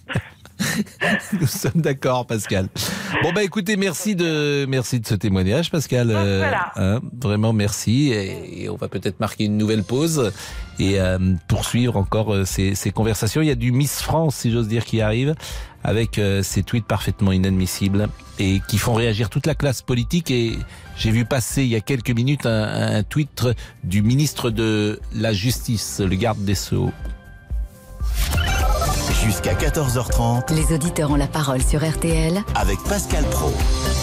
Nous sommes d'accord, Pascal. Bon, écoutez, merci de ce témoignage, Pascal. Voilà. Vraiment, merci. Et on va peut-être marquer une nouvelle pause et poursuivre encore ces conversations. Il y a du Miss France, si j'ose dire, qui arrive avec ces tweets parfaitement inadmissibles et qui font réagir toute la classe politique. Et j'ai vu passer il y a quelques minutes un tweet du ministre de la Justice, le garde des Sceaux. Jusqu'à 14h30. Les auditeurs ont la parole sur RTL avec Pascal Praud.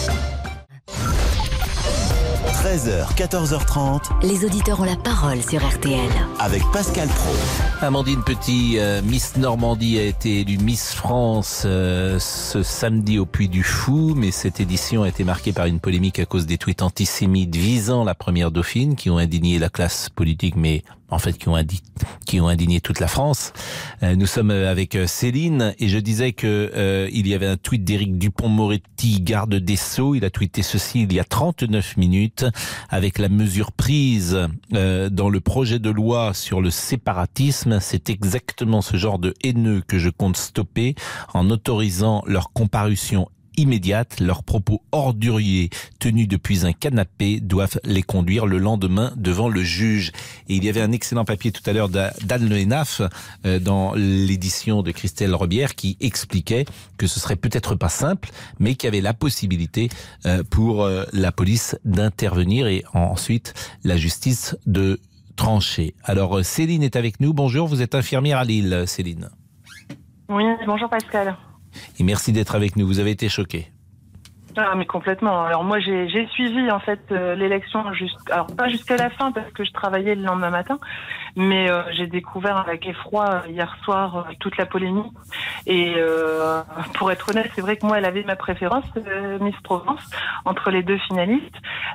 13h, 14h30. Les auditeurs ont la parole sur RTL avec Pascal Praud. Amandine Petit, Miss Normandie, a été élue Miss France ce samedi au Puy du Fou, mais cette édition a été marquée par une polémique à cause des tweets antisémites visant la première dauphine qui ont indigné la classe politique, mais en fait qui ont indigné toute la France. Nous sommes avec Céline et je disais que il y avait un tweet d'Éric Dupond-Moretti, garde des Sceaux. Il a tweeté ceci il y a 39 minutes avec la mesure prise dans le projet de loi sur le séparatisme. C'est exactement ce genre de haineux que je compte stopper en autorisant leur comparution immédiate. Leurs propos orduriers tenus depuis un canapé doivent les conduire le lendemain devant le juge. Et il y avait un excellent papier tout à l'heure d'Anne Le Hénaff dans l'édition de Christelle Rebière qui expliquait que ce serait peut-être pas simple, mais qu'il y avait la possibilité pour la police d'intervenir et ensuite la justice de trancher. Alors Céline est avec nous. Bonjour, vous êtes infirmière à Lille, Céline. Oui, bonjour Pascal. Et merci d'être avec nous. Vous avez été choquée. Ah, mais complètement. Alors moi, j'ai suivi en fait l'élection alors pas jusqu'à la fin parce que je travaillais le lendemain matin, mais j'ai découvert avec effroi hier soir toute la polémique. Et pour être honnête, c'est vrai que moi, elle avait ma préférence, Miss Provence, entre les deux finalistes.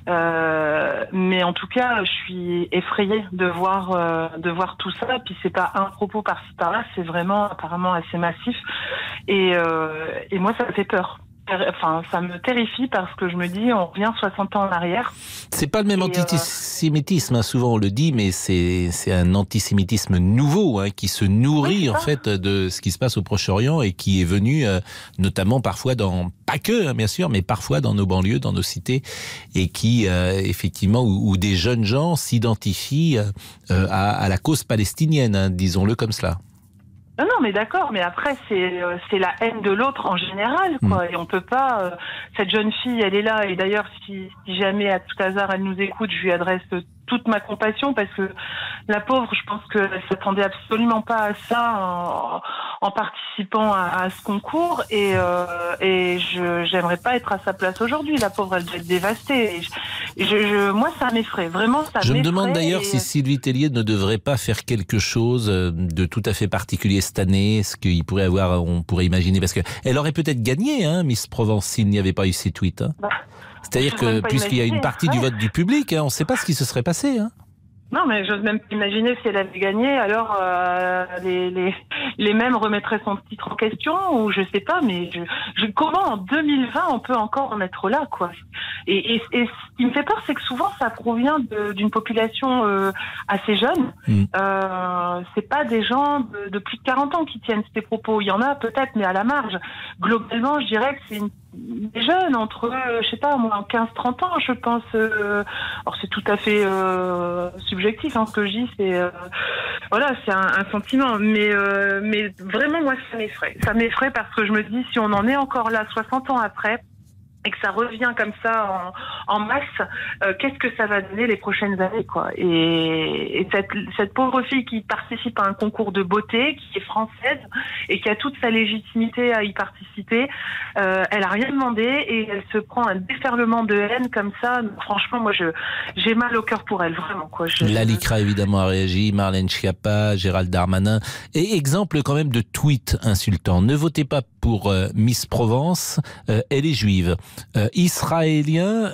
Mais en tout cas, je suis effrayée de voir tout ça. Puis c'est pas un propos par-ci par-là, c'est vraiment apparemment assez massif. Et moi, ça me fait peur. Enfin, ça me terrifie parce que je me dis, on revient 60 ans en arrière. C'est pas le même antisémitisme, souvent on le dit, mais c'est un antisémitisme nouveau qui se nourrit en fait de ce qui se passe au Proche-Orient et qui est venu notamment parfois pas que bien sûr, mais parfois dans nos banlieues, dans nos cités, et qui effectivement où des jeunes gens s'identifient à la cause palestinienne, disons-le comme cela. Non, mais d'accord, mais après, c'est la haine de l'autre en général, quoi. Et on peut pas... cette jeune fille, elle est là, et d'ailleurs, si jamais, à tout hasard, elle nous écoute, je lui adresse toute ma compassion, parce que la pauvre, je pense qu'elle s'attendait absolument pas à ça en participant à ce concours, et j'aimerais pas être à sa place aujourd'hui. La pauvre, elle doit être dévastée. Moi, ça m'effraie, vraiment, ça m'effraie. Je me demande d'ailleurs si Sylvie Tellier ne devrait pas faire quelque chose de tout à fait particulier cette année, ce qu'il pourrait avoir, on pourrait imaginer, parce qu'elle aurait peut-être gagné, Miss Provence, s'il n'y avait pas eu ces tweets. C'est-à-dire que, puisqu'il y a une partie du vote du public, on ne sait pas ce qui se serait passé. Non, mais j'ose même imaginer si elle avait gagné, alors les mêmes remettraient son titre en question, ou je sais pas, mais comment en 2020 on peut encore en être là, quoi. Et ce qui me fait peur, c'est que souvent ça provient d'une population assez jeune. C'est pas des gens de plus de 40 ans qui tiennent ces propos. Il y en a peut-être, mais à la marge. Globalement, je dirais que c'est des jeunes entre, je sais pas, moi, 15-30 ans, je pense. Alors c'est tout à fait subjectif, ce que je dis, c'est voilà, c'est un sentiment, mais vraiment, moi, ça m'effraie. Ça m'effraie parce que je me dis, si on en est encore là 60 ans après, et que ça revient comme ça en masse, qu'est-ce que ça va donner les prochaines années, quoi. Et cette pauvre fille qui participe à un concours de beauté, qui est française et qui a toute sa légitimité à y participer, elle a rien demandé et elle se prend un déferlement de haine comme ça. Donc, franchement, moi, j'ai mal au cœur pour elle, vraiment, quoi. La LICRA, évidemment, a réagi, Marlène Schiappa, Gérald Darmanin. Et exemple quand même de tweet insultant. Ne votez pas pour Miss Provence, elle est juive. Israélien,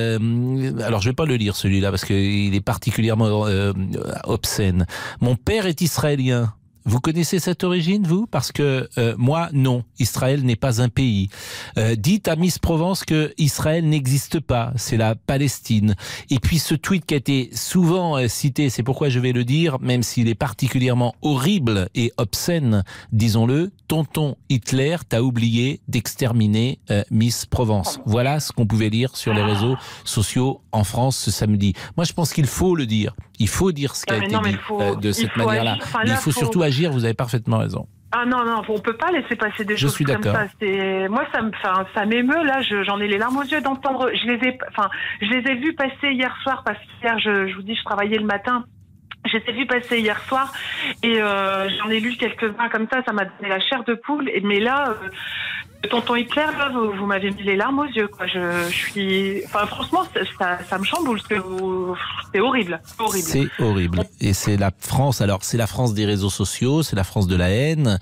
alors je vais pas le lire celui-là parce qu'il est particulièrement obscène. Mon père est israélien. Vous connaissez cette origine, vous? Parce que moi, non. Israël n'est pas un pays. Dites à Miss Provence que Israël n'existe pas. C'est la Palestine. Et puis ce tweet qui a été souvent cité, c'est pourquoi je vais le dire, même s'il est particulièrement horrible et obscène, disons-le, tonton Hitler t'a oublié d'exterminer Miss Provence. Voilà ce qu'on pouvait lire sur les réseaux sociaux en France ce samedi. Moi, je pense qu'il faut le dire. Il faut dire ce qui a été dit de cette manière-là. Mais il faut surtout agir, vous avez parfaitement raison. Ah non, on peut pas laisser passer des choses comme ça. Moi, ça m'émeut, là, j'en ai les larmes aux yeux d'entendre. Je les ai vus passer hier soir, parce qu'hier, je vous dis, je travaillais le matin. Je les ai vus passer hier soir et j'en ai lu quelques-uns comme ça m'a donné la chair de poule. Mais là, tonton Hitler, là, vous m'avez mis les larmes aux yeux, quoi. Je suis, franchement, ça me chamboule. C'est horrible, horrible. C'est horrible. Et c'est la France. Alors, c'est la France des réseaux sociaux, c'est la France de la haine.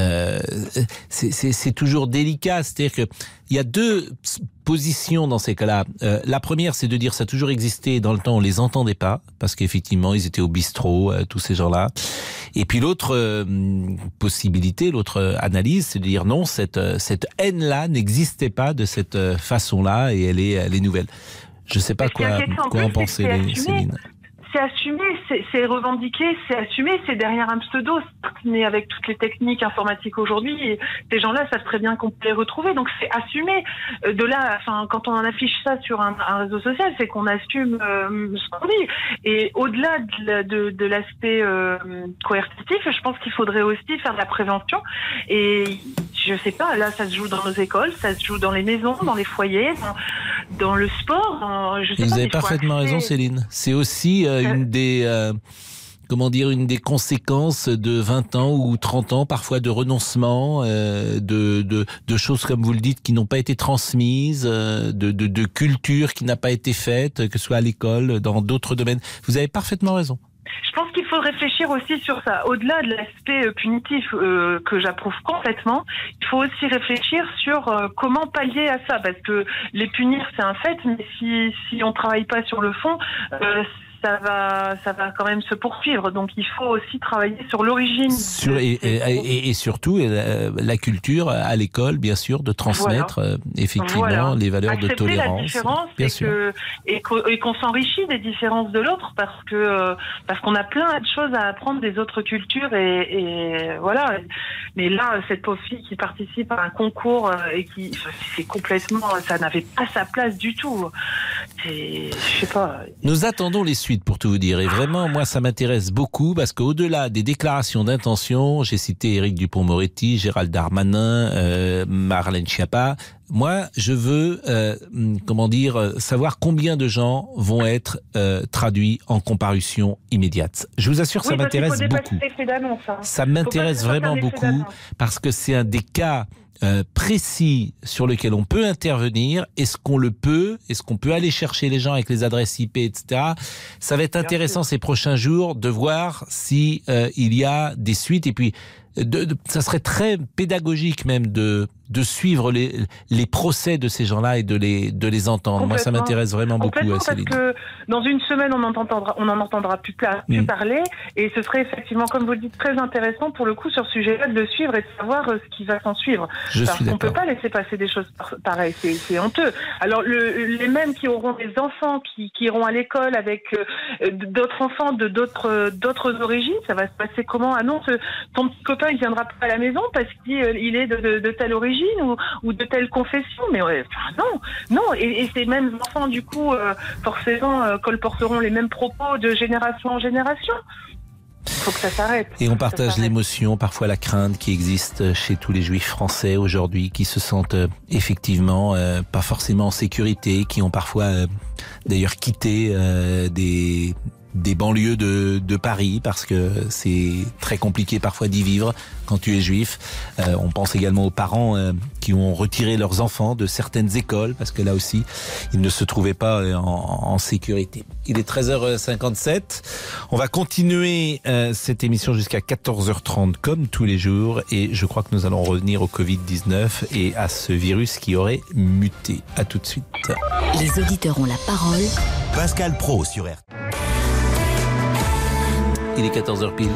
C'est toujours délicat. C'est-à-dire que il y a deux positions dans ces cas-là. La première, c'est de dire ça a toujours existé. Dans le temps, on les entendait pas parce qu'effectivement, ils étaient au bistrot, tous ces gens-là. Et puis l'autre possibilité, l'autre analyse, c'est de dire non, cette haine-là n'existait pas de cette façon-là et elle est nouvelle. Je sais pas quoi en penser, Céline. C'est assumé, c'est revendiqué, c'est assumé, c'est derrière un pseudo, mais avec toutes les techniques informatiques aujourd'hui, ces gens-là savent très bien qu'on peut les retrouver, donc c'est assumé. De là, quand on en affiche ça sur un réseau social, c'est qu'on assume ce qu'on dit. Et au-delà de l'aspect coercitif, je pense qu'il faudrait aussi faire de la prévention. Et je sais pas, là, ça se joue dans nos écoles, ça se joue dans les maisons, dans les foyers, dans le sport. Vous avez parfaitement raison, Céline. C'est aussi une des conséquences de 20 ans ou 30 ans, parfois de renoncement, de choses, comme vous le dites, qui n'ont pas été transmises, de culture qui n'a pas été faite, que ce soit à l'école, dans d'autres domaines. Vous avez parfaitement raison. Je pense qu'il faut réfléchir aussi sur ça. Au-delà de l'aspect punitif que j'approuve complètement, il faut aussi réfléchir sur comment pallier à ça. Parce que les punir, c'est un fait, mais si on travaille pas sur le fond, ça va quand même se poursuivre. Donc il faut aussi travailler sur l'origine. Et surtout la culture à l'école, bien sûr, de transmettre effectivement les valeurs accepter de tolérance. La différence bien sûr. Et qu'on s'enrichit des différences de l'autre parce qu'on a plein de choses à apprendre des autres cultures et voilà. Mais là, cette pauvre fille qui participe à un concours et c'est complètement, ça n'avait pas sa place du tout. Je sais pas. Nous attendons les suites suite, pour tout vous dire. Et vraiment, moi, ça m'intéresse beaucoup parce qu'au-delà des déclarations d'intention, j'ai cité Éric Dupond-Moretti, Gérald Darmanin, Marlène Schiappa. Moi, je veux, savoir combien de gens vont être traduits en comparution immédiate. Je vous assure, ça m'intéresse beaucoup. Ça m'intéresse vraiment beaucoup parce que c'est un des cas précis sur lequel on peut intervenir. Est-ce qu'on peut aller chercher les gens avec les adresses IP, etc. Ça va être intéressant ces prochains jours de voir si il y a des suites et puis ça serait très pédagogique même de suivre les procès de ces gens-là et de les entendre. Moi, ça m'intéresse vraiment beaucoup, Céline. Parce que dans une semaine, on en entendra plus parler, et ce serait effectivement, comme vous le dites, très intéressant pour le coup sur ce sujet-là de le suivre et de savoir ce qui va s'en suivre. Parce qu'on ne peut pas laisser passer des choses pareilles, c'est honteux. Alors les mêmes qui auront des enfants qui iront à l'école avec d'autres enfants de d'autres origines, ça va se passer comment? Ah non, ton petit copain il viendra pas à la maison parce qu'il est de telle origine ou de telle confession, mais non, et ces mêmes enfants du coup forcément colporteront les mêmes propos de génération en génération. Il faut que ça s'arrête. Et on partage l'émotion, parfois la crainte qui existe chez tous les juifs français aujourd'hui, qui se sentent effectivement pas forcément en sécurité, qui ont parfois d'ailleurs quitté des banlieues de Paris parce que c'est très compliqué parfois d'y vivre quand tu es juif. On pense également aux parents qui ont retiré leurs enfants de certaines écoles parce que là aussi, ils ne se trouvaient pas en sécurité. Il est 13h57. On va continuer cette émission jusqu'à 14h30 comme tous les jours et je crois que nous allons revenir au Covid-19 et à ce virus qui aurait muté. À tout de suite. Les auditeurs ont la parole. Pascal Praud sur RTL. Il est 14h pile.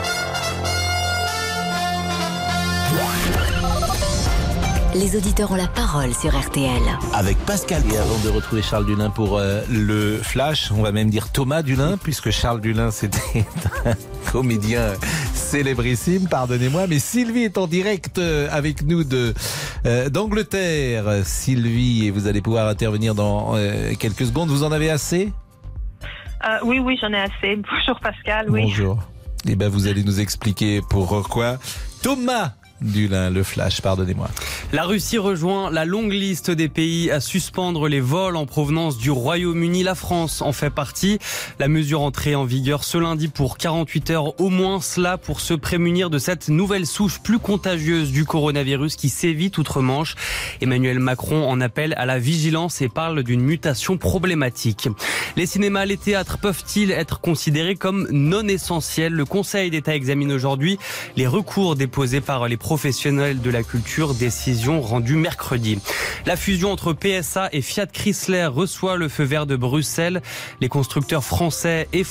Les auditeurs ont la parole sur RTL. Avec Pascal Praud. Et avant de retrouver Charles Dulin pour le Flash, on va même dire Thomas Dulin, puisque Charles Dulin, c'était un comédien célébrissime, pardonnez-moi. Mais Sylvie est en direct avec nous d'Angleterre. Sylvie, et vous allez pouvoir intervenir dans quelques secondes. Vous en avez assez ? Oui, j'en ai assez. Bonjour Pascal. Oui. Bonjour. Eh ben, vous allez nous expliquer pourquoi Thomas Dulin, le Flash, pardonnez-moi. La Russie rejoint la longue liste des pays à suspendre les vols en provenance du Royaume-Uni. La France en fait partie. La mesure entrée en vigueur ce lundi pour 48 heures au moins. Cela pour se prémunir de cette nouvelle souche plus contagieuse du coronavirus qui sévit outre-Manche. Emmanuel Macron en appelle à la vigilance et parle d'une mutation problématique. Les cinémas, les théâtres peuvent-ils être considérés comme non essentiels? Le Conseil d'État examine aujourd'hui les recours déposés par les professionnels de la culture, décision rendue mercredi. La fusion entre PSA et Fiat Chrysler reçoit le feu vert de Bruxelles. Les constructeurs français et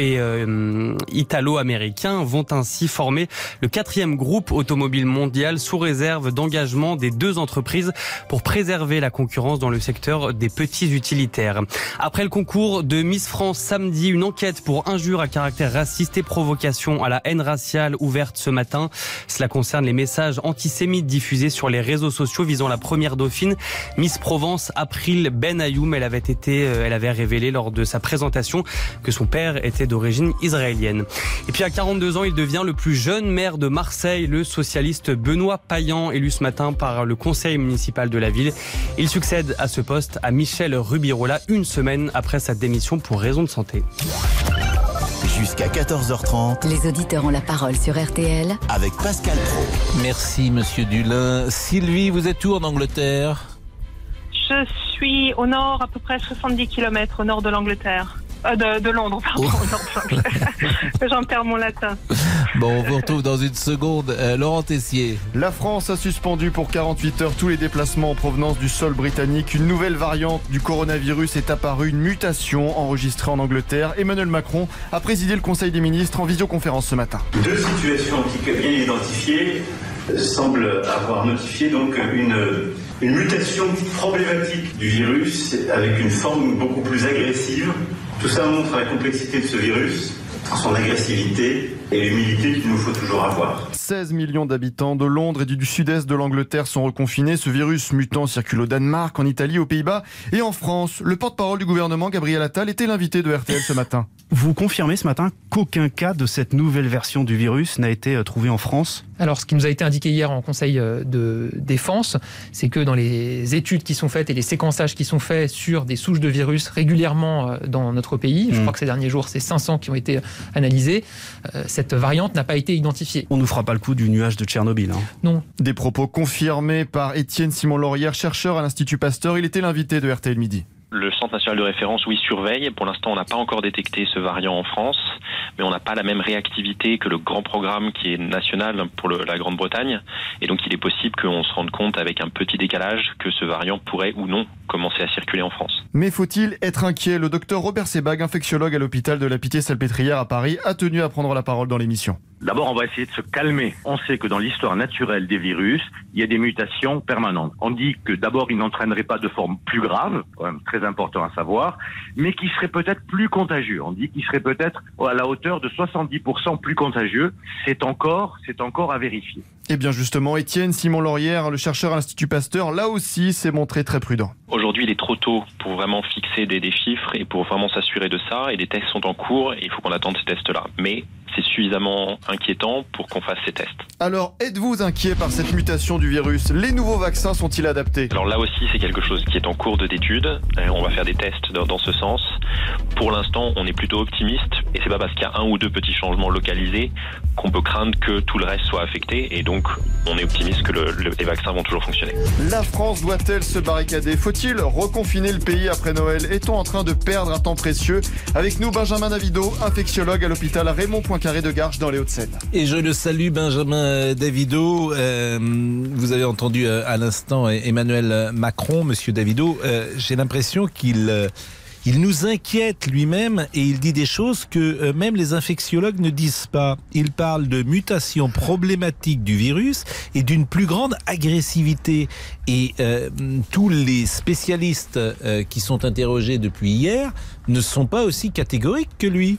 italo-américains vont ainsi former le 4e groupe automobile mondial sous réserve d'engagement des deux entreprises pour préserver la concurrence dans le secteur des petits utilitaires. Après le concours de Miss France samedi, une enquête pour injures à caractère raciste et provocation à la haine raciale ouverte ce matin. Cela concerne les messages antisémites diffusés sur les réseaux sociaux visant la première dauphine, Miss Provence April Ben Ayoum. Elle avait révélé lors de sa présentation que son père était d'origine israélienne. Et puis à 42 ans, il devient le plus jeune maire de Marseille, le socialiste Benoît Payan, élu ce matin par le conseil municipal de la ville. Il succède à ce poste à Michel Rubirola une semaine après sa démission pour raison de santé. Jusqu'à 14h30. Les auditeurs ont la parole sur RTL. Avec Pascal Praud. Merci Monsieur Dulin. Sylvie, vous êtes où en Angleterre? Je suis au nord, à peu près 70 km au nord de l'Angleterre. De Londres, pardon. J'en perds mon latin. Bon, on vous retrouve dans une seconde. Laurent Tessier. La France a suspendu pour 48 heures tous les déplacements en provenance du sol britannique. Une nouvelle variante du coronavirus est apparue, une mutation enregistrée en Angleterre. Emmanuel Macron a présidé le Conseil des ministres en visioconférence ce matin. Deux situations bien identifiées semblent avoir notifié donc une mutation problématique du virus avec une forme beaucoup plus agressive. Tout ça montre la complexité de ce virus, son agressivité et l'humilité qu'il nous faut toujours avoir. 16 millions d'habitants de Londres et du sud-est de l'Angleterre sont reconfinés. Ce virus mutant circule au Danemark, en Italie, aux Pays-Bas et en France. Le porte-parole du gouvernement, Gabriel Attal, était l'invité de RTL ce matin. Vous confirmez ce matin qu'aucun cas de cette nouvelle version du virus n'a été trouvé en France ? Alors, ce qui nous a été indiqué hier en Conseil de défense, c'est que dans les études qui sont faites et les séquençages qui sont faits sur des souches de virus régulièrement dans notre pays, je crois que ces derniers jours, c'est 500 qui ont été analysés, cette variante n'a pas été identifiée. On ne nous fera pas le coup du nuage de Tchernobyl. Non. Des propos confirmés par Étienne Simon-Laurière, chercheur à l'Institut Pasteur. Il était l'invité de RTL Midi. Le Centre national de référence, oui, surveille. Pour l'instant, on n'a pas encore détecté ce variant en France, mais on n'a pas la même réactivité que le grand programme qui est national pour la Grande-Bretagne. Et donc, il est possible qu'on se rende compte avec un petit décalage que ce variant pourrait ou non commencer à circuler en France. Mais faut-il être inquiet ? Le docteur Robert Sebag, infectiologue à l'hôpital de la Pitié-Salpêtrière à Paris, a tenu à prendre la parole dans l'émission. D'abord, on va essayer de se calmer. On sait que dans l'histoire naturelle des virus, il y a des mutations permanentes. On dit que d'abord, ils n'entraîneraient pas de forme plus grave, quand même très important à savoir, mais qui seraient peut-être plus contagieux. On dit qu'ils seraient peut-être à la hauteur de 70% plus contagieux. C'est encore à vérifier. Et bien justement, Étienne Simon-Laurière, le chercheur à l'Institut Pasteur, là aussi s'est montré très prudent. Aujourd'hui, il est trop tôt pour vraiment fixer des chiffres et pour vraiment s'assurer de ça. Et des tests sont en cours et il faut qu'on attende ces tests-là. Mais c'est suffisamment inquiétant pour qu'on fasse ces tests. Alors, êtes-vous inquiet par cette mutation du virus ? Les nouveaux vaccins sont-ils adaptés ? Alors là aussi, c'est quelque chose qui est en cours d'étude. On va faire des tests dans ce sens. Pour l'instant, on est plutôt optimiste. Et c'est pas parce qu'il y a un ou deux petits changements localisés qu'on peut craindre que tout le reste soit affecté. Et donc, on est optimiste que les vaccins vont toujours fonctionner. La France doit-elle se barricader ? Faut-il reconfiner le pays après Noël ? Est-on en train de perdre un temps précieux ? Avec nous, Benjamin Davido, infectiologue à l'hôpital Raymond Poincaré de Garches dans les Hauts-de-Seine. Et je le salue, Benjamin Davido. Vous avez entendu à l'instant Emmanuel Macron, Monsieur Davido. J'ai l'impression qu'il nous inquiète lui-même et il dit des choses que même les infectiologues ne disent pas. Il parle de mutation problématique du virus et d'une plus grande agressivité. Et tous les spécialistes qui sont interrogés depuis hier ne sont pas aussi catégoriques que lui.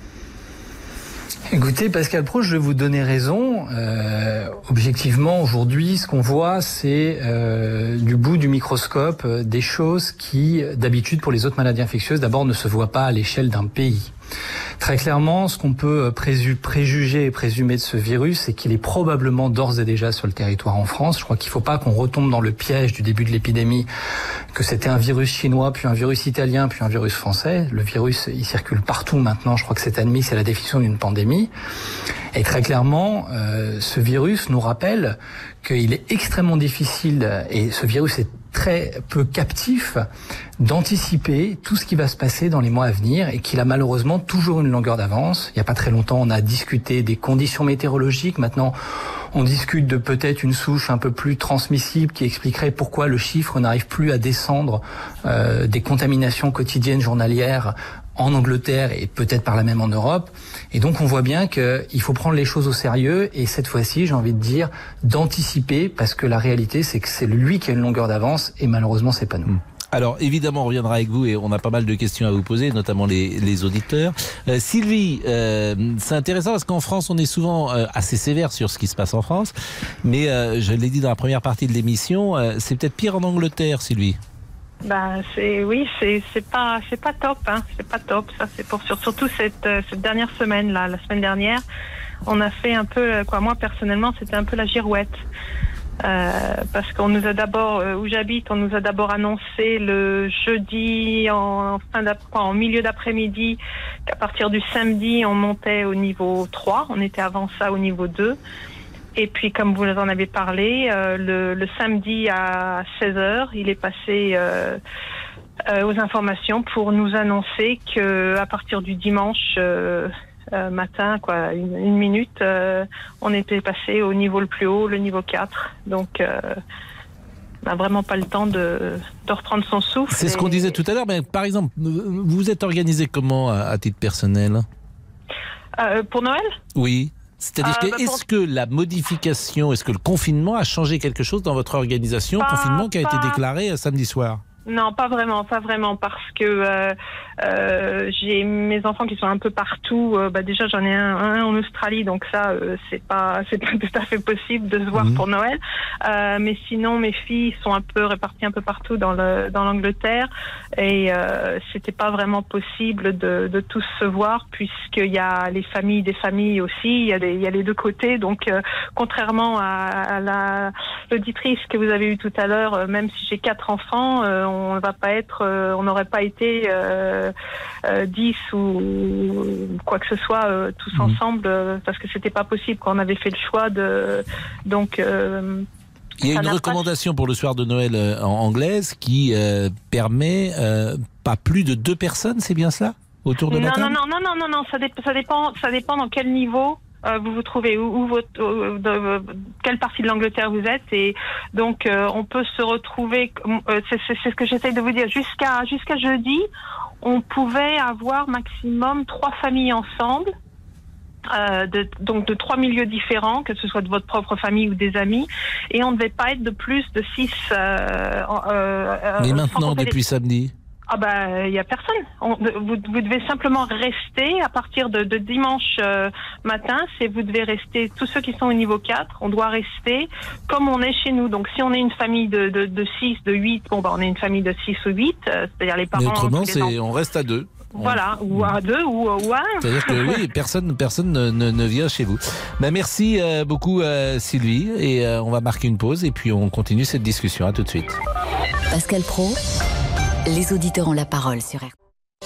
Écoutez, Pascal Pro, je vais vous donner raison. Objectivement, aujourd'hui, ce qu'on voit, c'est du bout du microscope des choses qui, d'habitude, pour les autres maladies infectieuses, d'abord ne se voient pas à l'échelle d'un pays. Très clairement, ce qu'on peut préjuger et présumer de ce virus, c'est qu'il est probablement d'ores et déjà sur le territoire en France. Je crois qu'il ne faut pas qu'on retombe dans le piège du début de l'épidémie, que c'était un virus chinois, puis un virus italien, puis un virus français. Le virus, il circule partout maintenant. Je crois que c'est admis, c'est la définition d'une pandémie. Et très clairement, ce virus nous rappelle qu'il est extrêmement difficile, et ce virus est très peu captif, d'anticiper tout ce qui va se passer dans les mois à venir et qu'il a malheureusement toujours une longueur d'avance. Il n'y a pas très longtemps, on a discuté des conditions météorologiques. Maintenant, on discute de peut-être une souche un peu plus transmissible qui expliquerait pourquoi le chiffre n'arrive plus à descendre des contaminations quotidiennes journalières en Angleterre et peut-être par là même en Europe. Et donc on voit bien qu'il faut prendre les choses au sérieux et cette fois-ci, j'ai envie de dire, d'anticiper parce que la réalité, c'est que c'est lui qui a une longueur d'avance et malheureusement, c'est pas nous. Alors évidemment, on reviendra avec vous et on a pas mal de questions à vous poser, notamment les auditeurs. Sylvie, c'est intéressant parce qu'en France, on est souvent assez sévère sur ce qui se passe en France, mais je l'ai dit dans la première partie de l'émission, c'est peut-être pire en Angleterre, Sylvie. C'est pas top, hein. C'est pas top. Ça, c'est pour surtout cette dernière semaine là, la semaine dernière, on a fait un peu moi personnellement, c'était un peu la girouette. Parce qu'on nous a d'abord, où j'habite, on nous a d'abord annoncé le jeudi en milieu d'après-midi qu'à partir du samedi, on montait au niveau 3. On était avant ça au niveau 2. Et puis, comme vous en avez parlé, le samedi à 16h, il est passé aux informations pour nous annoncer qu'à partir du dimanche matin, une minute, on était passé au niveau le plus haut, le niveau 4. Donc, on n'a vraiment pas le temps de reprendre son souffle. C'est ce qu'on disait tout à l'heure. Mais par exemple, vous vous êtes organisé comment à titre personnel ? Pour Noël ? Oui. C'est-à-dire est-ce que la modification, est-ce que le confinement a changé quelque chose dans votre organisation ? Confinement qui a été déclaré samedi soir. Non, pas vraiment, parce que j'ai mes enfants qui sont un peu partout. Déjà, j'en ai un en Australie, donc ça, c'est pas tout à fait possible de se voir pour Noël. Mais sinon, mes filles sont un peu réparties un peu partout dans l'Angleterre, et c'était pas vraiment possible de tous se voir, puisqu'il y a les familles des familles aussi. Il y a les deux côtés. Donc, contrairement à l'auditrice que vous avez eue tout à l'heure, même si j'ai 4 enfants, on n'aurait pas été 10 ou quoi que ce soit tous ensemble, parce que c'était pas possible quand on avait fait le choix donc il y a une recommandation pour le soir de Noël anglaise qui permet pas plus de 2 personnes, c'est bien cela, autour de la table? Non, ça dépend dans quel niveau vous vous trouvez, quelle partie de l'Angleterre vous êtes, et donc on peut se retrouver, c'est ce que j'essaye de vous dire, jusqu'à jeudi, on pouvait avoir maximum 3 familles ensemble, donc de 3 milieux différents, que ce soit de votre propre famille ou des amis, et on ne devait pas être de plus de 6. Mais maintenant, depuis samedi? Il y a personne. Vous devez simplement rester à partir de dimanche matin. Vous devez rester, tous ceux qui sont au niveau 4, on doit rester comme on est chez nous. Donc si on est une famille de 6, de 8, on est une famille de 6 ou 8, c'est-à-dire les parents. Mais autrement, on reste à 2. Voilà, ou à 2 ou à 1. C'est-à-dire que oui, personne ne vient chez vous. Merci beaucoup Sylvie, et on va marquer une pause et puis on continue cette discussion. À tout de suite. Pascal Praud, les auditeurs ont la parole sur RTL.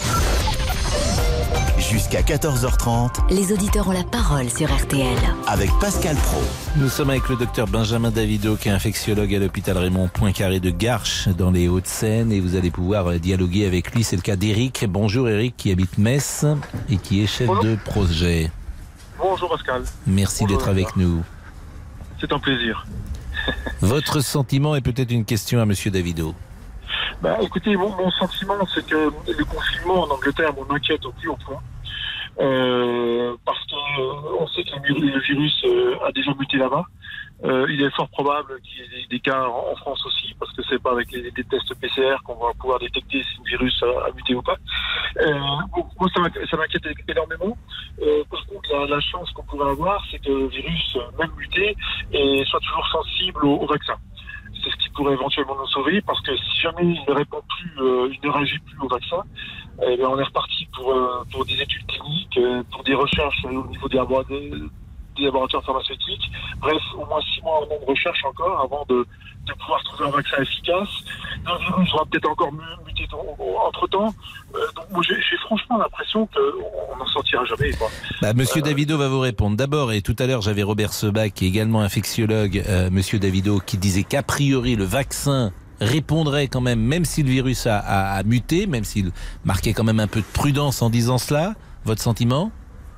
Jusqu'à 14h30. Les auditeurs ont la parole sur RTL. Avec Pascal Praud. Nous sommes avec le docteur Benjamin Davido, qui est infectiologue à l'hôpital Raymond Poincaré de Garches, dans les Hauts-de-Seine, et vous allez pouvoir dialoguer avec lui. C'est le cas d'Éric. Bonjour Éric, qui habite Metz et qui est chef de projet. Bonjour Pascal. Merci d'être avec nous. C'est un plaisir. Votre sentiment est peut-être une question à monsieur Davido. Écoutez, mon sentiment, c'est que le confinement en Angleterre m'inquiète au plus haut point. Parce qu'on sait que le virus a déjà muté là-bas. Il est fort probable qu'il y ait des cas en France aussi, parce que c'est pas avec des tests PCR qu'on va pouvoir détecter si le virus a muté ou pas. Moi, ça m'inquiète énormément. Par contre, la chance qu'on pourrait avoir, c'est que le virus, même muté, soit toujours sensible au vaccin. C'est ce qui pourrait éventuellement nous sauver, parce que si jamais il ne répond plus, il ne réagit plus au vaccin, on est reparti pour des études cliniques, pour des recherches au niveau des laboratoires pharmaceutiques. Bref, au moins 6 mois de recherche encore avant de pouvoir trouver un vaccin efficace. Le virus sera peut-être encore muté entre-temps. Donc moi j'ai franchement l'impression qu'on n'en sortira jamais. Monsieur Davido va vous répondre. D'abord, et tout à l'heure j'avais Robert Sebag, qui est également infectiologue, monsieur Davido, qui disait qu'a priori le vaccin répondrait quand même si le virus a muté, même s'il marquait quand même un peu de prudence en disant cela. Votre sentiment ?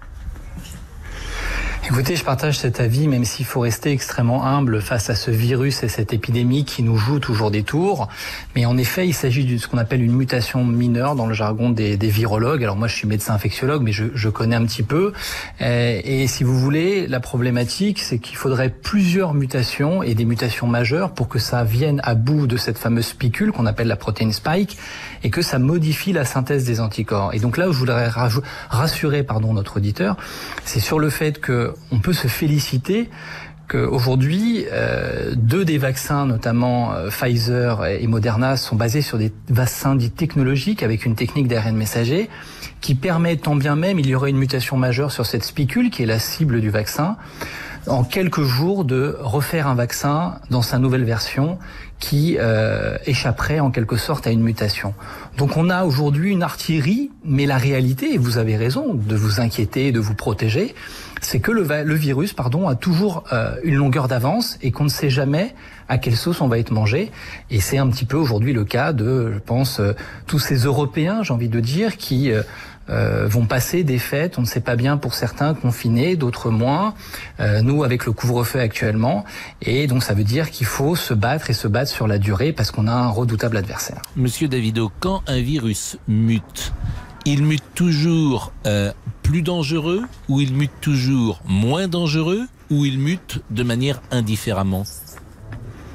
Écoutez, je partage cet avis, même s'il faut rester extrêmement humble face à ce virus et cette épidémie qui nous joue toujours des tours. Mais en effet, il s'agit de ce qu'on appelle une mutation mineure dans le jargon des virologues. Alors moi, je suis médecin infectiologue, mais je connais un petit peu. Et si vous voulez, la problématique, c'est qu'il faudrait plusieurs mutations et des mutations majeures pour que ça vienne à bout de cette fameuse spicule qu'on appelle la protéine spike et que ça modifie la synthèse des anticorps. Et donc là où je voudrais rassurer notre auditeur, c'est sur le fait que on peut se féliciter qu'aujourd'hui, 2 des vaccins, notamment Pfizer et Moderna, sont basés sur des vaccins dits technologiques avec une technique d'ARN messager qui permet, tant bien même il y aurait une mutation majeure sur cette spicule qui est la cible du vaccin, en quelques jours de refaire un vaccin dans sa nouvelle version qui échapperait en quelque sorte à une mutation. Donc on a aujourd'hui une artillerie, mais la réalité, et vous avez raison de vous inquiéter et de vous protéger, c'est que le virus a toujours une longueur d'avance et qu'on ne sait jamais à quelle sauce on va être mangé. Et c'est un petit peu aujourd'hui le cas de, je pense, tous ces Européens, j'ai envie de dire, qui vont passer des fêtes, on ne sait pas bien pour certains, confinés, d'autres moins, nous avec le couvre-feu actuellement, et donc ça veut dire qu'il faut se battre sur la durée parce qu'on a un redoutable adversaire. Monsieur Davido, quand un virus mute, il mute toujours plus dangereux, ou il mute toujours moins dangereux, ou il mute de manière indifféremment ?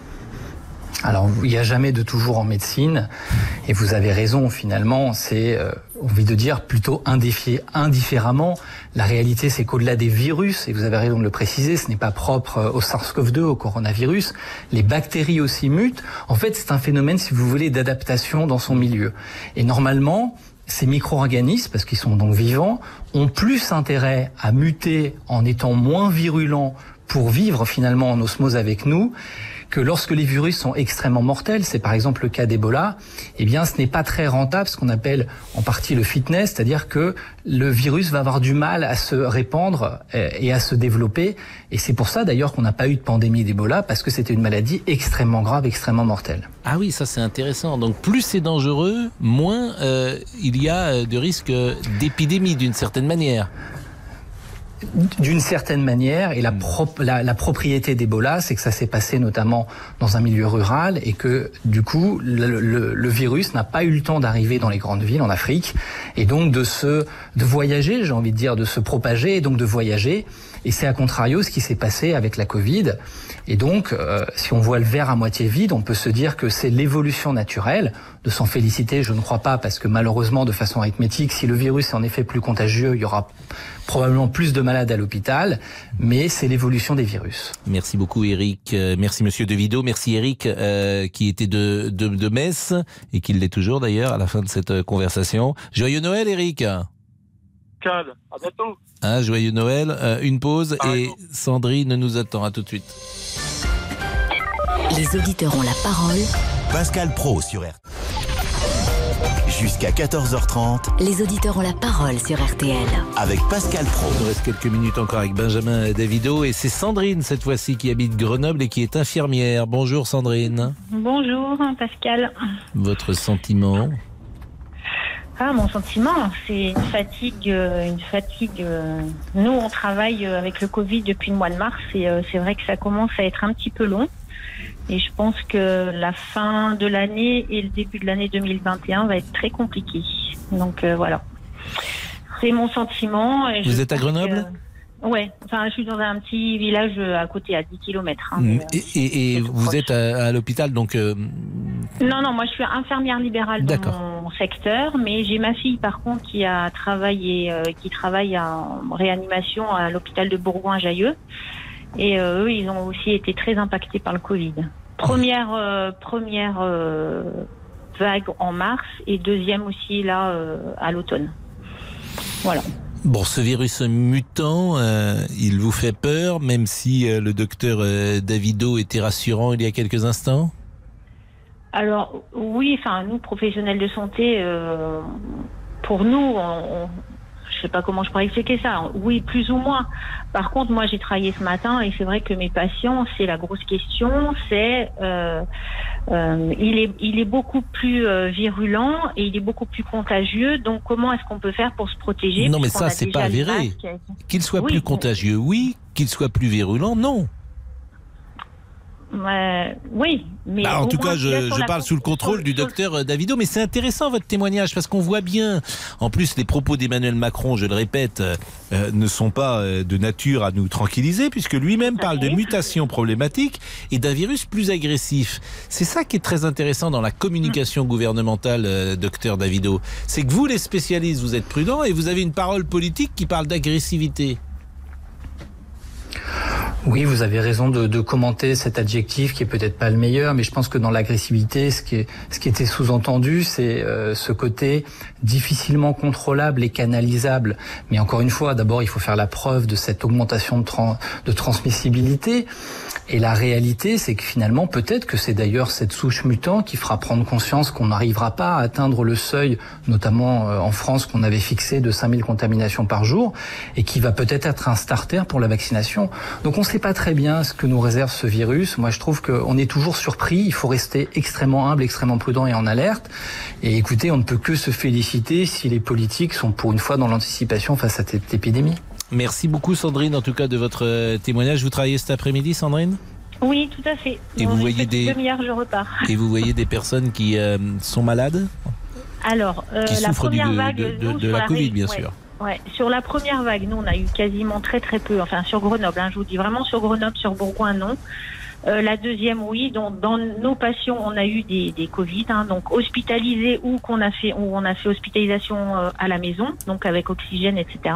Alors, il n'y a jamais de toujours en médecine, et vous avez raison, finalement, c'est, envie de dire, plutôt indifféremment. La réalité, c'est qu'au-delà des virus, et vous avez raison de le préciser, ce n'est pas propre au SARS-CoV-2, au coronavirus, les bactéries aussi mutent. En fait, c'est un phénomène, si vous voulez, d'adaptation dans son milieu. Et normalement, ces micro-organismes, parce qu'ils sont donc vivants, ont plus intérêt à muter en étant moins virulents pour vivre finalement en osmose avec nous, que lorsque les virus sont extrêmement mortels, c'est par exemple le cas d'Ebola, eh bien ce n'est pas très rentable, ce qu'on appelle en partie le fitness, c'est-à-dire que le virus va avoir du mal à se répandre et à se développer. Et c'est pour ça d'ailleurs qu'on n'a pas eu de pandémie d'Ebola, parce que c'était une maladie extrêmement grave, extrêmement mortelle. Ah oui, ça c'est intéressant. Donc plus c'est dangereux, moins il y a de risques d'épidémie d'une certaine manière. D'une certaine manière, et la propriété d'Ebola, c'est que ça s'est passé notamment dans un milieu rural et que du coup le virus n'a pas eu le temps d'arriver dans les grandes villes en Afrique et donc de voyager, j'ai envie de dire, de se propager et donc de voyager. Et c'est à contrario ce qui s'est passé avec la Covid. Et donc, si on voit le verre à moitié vide, on peut se dire que c'est l'évolution naturelle. De s'en féliciter, je ne crois pas, parce que malheureusement, de façon arithmétique, si le virus est en effet plus contagieux, il y aura probablement plus de malades à l'hôpital, mais c'est l'évolution des virus. Merci beaucoup Eric, merci Monsieur Devido, merci Eric qui était de Metz et qui l'est toujours d'ailleurs à la fin de cette conversation. Joyeux Noël Eric. À bientôt. Joyeux Noël, une pause et Sandrine nous attend, à tout de suite. Les auditeurs ont la parole. Pascal Praud sur RTL. Jusqu'à 14h30. Les auditeurs ont la parole sur RTL. Avec Pascal Praud. Il nous reste quelques minutes encore avec Benjamin Davido et c'est Sandrine cette fois-ci qui habite Grenoble et qui est infirmière. Bonjour Sandrine. Bonjour Pascal. Votre sentiment ? Mon sentiment, c'est une fatigue. Nous, on travaille avec le Covid depuis le mois de mars et c'est vrai que ça commence à être un petit peu long. Et je pense que la fin de l'année et le début de l'année 2021 va être très compliqué. Donc voilà, c'est mon sentiment. Et vous êtes à Grenoble ? Ouais, je suis dans un petit village à côté, à 10 km. Et vous êtes à l'hôpital, donc Non, moi je suis infirmière libérale dans mon secteur, mais j'ai ma fille par contre qui travaille en réanimation à l'hôpital de Bourgoin-Jallieu. Et eux, ils ont aussi été très impactés par le Covid. Première vague en mars et deuxième aussi là à l'automne. Voilà. Bon, ce virus mutant, il vous fait peur, même si le docteur Davido était rassurant il y a quelques instants ? Alors oui, nous professionnels de santé, pour nous, je sais pas comment je pourrais expliquer ça. Oui, plus ou moins. Par contre, moi, j'ai travaillé ce matin et c'est vrai que mes patients, c'est la grosse question. C'est, il est beaucoup plus virulent et il est beaucoup plus contagieux. Donc, comment est-ce qu'on peut faire pour se protéger ? Non, mais ça, c'est pas avéré. Qu'il soit plus contagieux, oui. Qu'il soit plus virulent, non. Oui, mais en tout cas, je parle sous le contrôle du docteur Davido, mais c'est intéressant votre témoignage parce qu'on voit bien. En plus, les propos d'Emmanuel Macron, je le répète, ne sont pas de nature à nous tranquilliser, puisque lui-même parle de mutations problématiques et d'un virus plus agressif. C'est ça qui est très intéressant dans la communication gouvernementale, docteur Davido. C'est que vous, les spécialistes, vous êtes prudents et vous avez une parole politique qui parle d'agressivité. Oui, vous avez raison de commenter cet adjectif qui est peut-être pas le meilleur, mais je pense que dans l'agressivité, ce qui était sous-entendu, c'est ce côté difficilement contrôlable et canalisable. Mais encore une fois, d'abord, il faut faire la preuve de cette augmentation de transmissibilité. Et la réalité, c'est que finalement, peut-être que c'est d'ailleurs cette souche mutant qui fera prendre conscience qu'on n'arrivera pas à atteindre le seuil, notamment en France, qu'on avait fixé de 5000 contaminations par jour, et qui va peut-être être un starter pour la vaccination. Donc on ne sait pas très bien ce que nous réserve ce virus. Moi, je trouve qu'on est toujours surpris. Il faut rester extrêmement humble, extrêmement prudent et en alerte. Et écoutez, on ne peut que se féliciter si les politiques sont pour une fois dans l'anticipation face à cette épidémie. Merci beaucoup Sandrine, en tout cas de votre témoignage. Vous travaillez cet après-midi, Sandrine ? Oui, tout à fait. Et vous voyez demi-heure, je repars. Et vous voyez des personnes qui sont malades ? Alors, qui la souffrent première vague de la Covid, bien sûr. Ouais, sur la première vague, nous, on a eu quasiment très peu, enfin sur Grenoble, je vous dis vraiment sur Grenoble, sur Bourgoin, non. La deuxième, oui. Donc, dans nos patients, on a eu des Covid, donc hospitalisés ou on a fait hospitalisation à la maison, donc avec oxygène, etc.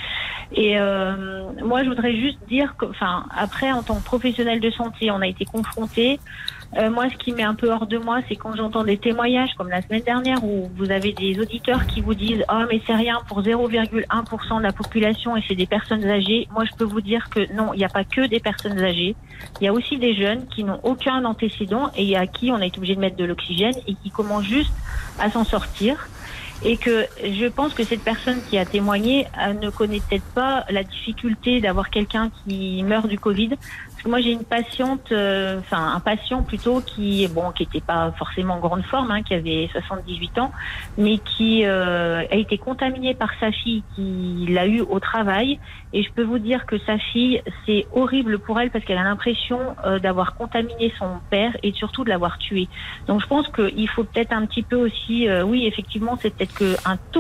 Et moi, je voudrais juste dire que, après, en tant que professionnel de santé, on a été confrontés. Moi, ce qui met un peu hors de moi, c'est quand j'entends des témoignages comme la semaine dernière où vous avez des auditeurs qui vous disent « Oh, mais c'est rien pour 0,1% de la population et c'est des personnes âgées ». Moi, je peux vous dire que non, il n'y a pas que des personnes âgées. Il y a aussi des jeunes qui n'ont aucun antécédent et à qui on a été obligé de mettre de l'oxygène et qui commencent juste à s'en sortir. Et que je pense que cette personne qui a témoigné ne connaît peut-être pas la difficulté d'avoir quelqu'un qui meurt du Covid. Parce que moi j'ai une patiente, un patient plutôt qui était pas forcément en grande forme, qui avait 78 ans, mais qui a été contaminé par sa fille qui l'a eu au travail. Et je peux vous dire que sa fille, c'est horrible pour elle parce qu'elle a l'impression d'avoir contaminé son père et surtout de l'avoir tué. Donc je pense qu'il faut peut-être un petit peu aussi, oui effectivement c'est peut-être un tout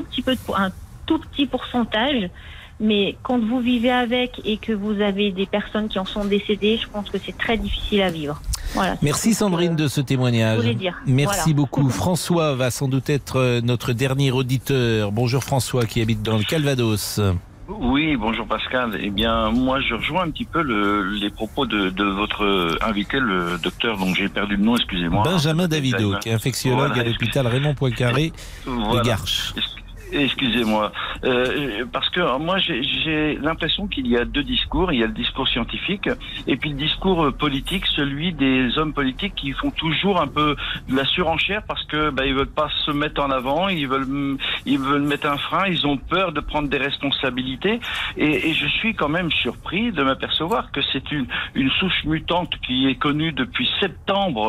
petit pourcentage, mais quand vous vivez avec et que vous avez des personnes qui en sont décédées, je pense que c'est très difficile à vivre. Voilà. Merci Sandrine de ce témoignage. Merci beaucoup. François va sans doute être notre dernier auditeur. Bonjour François qui habite dans le Calvados. Oui, bonjour Pascal. Eh bien, moi, je rejoins un petit peu les propos de votre invité, le docteur, dont j'ai perdu le nom, excusez-moi. Benjamin Davido, qui est infectiologue à l'hôpital Raymond Poincaré de Garches. Excusez-moi, parce que moi j'ai l'impression qu'il y a deux discours. Il y a le discours scientifique et puis le discours politique, celui des hommes politiques qui font toujours un peu de la surenchère parce que ils veulent pas se mettre en avant, ils veulent mettre un frein, ils ont peur de prendre des responsabilités et je suis quand même surpris de m'apercevoir que c'est une souche mutante qui est connue depuis septembre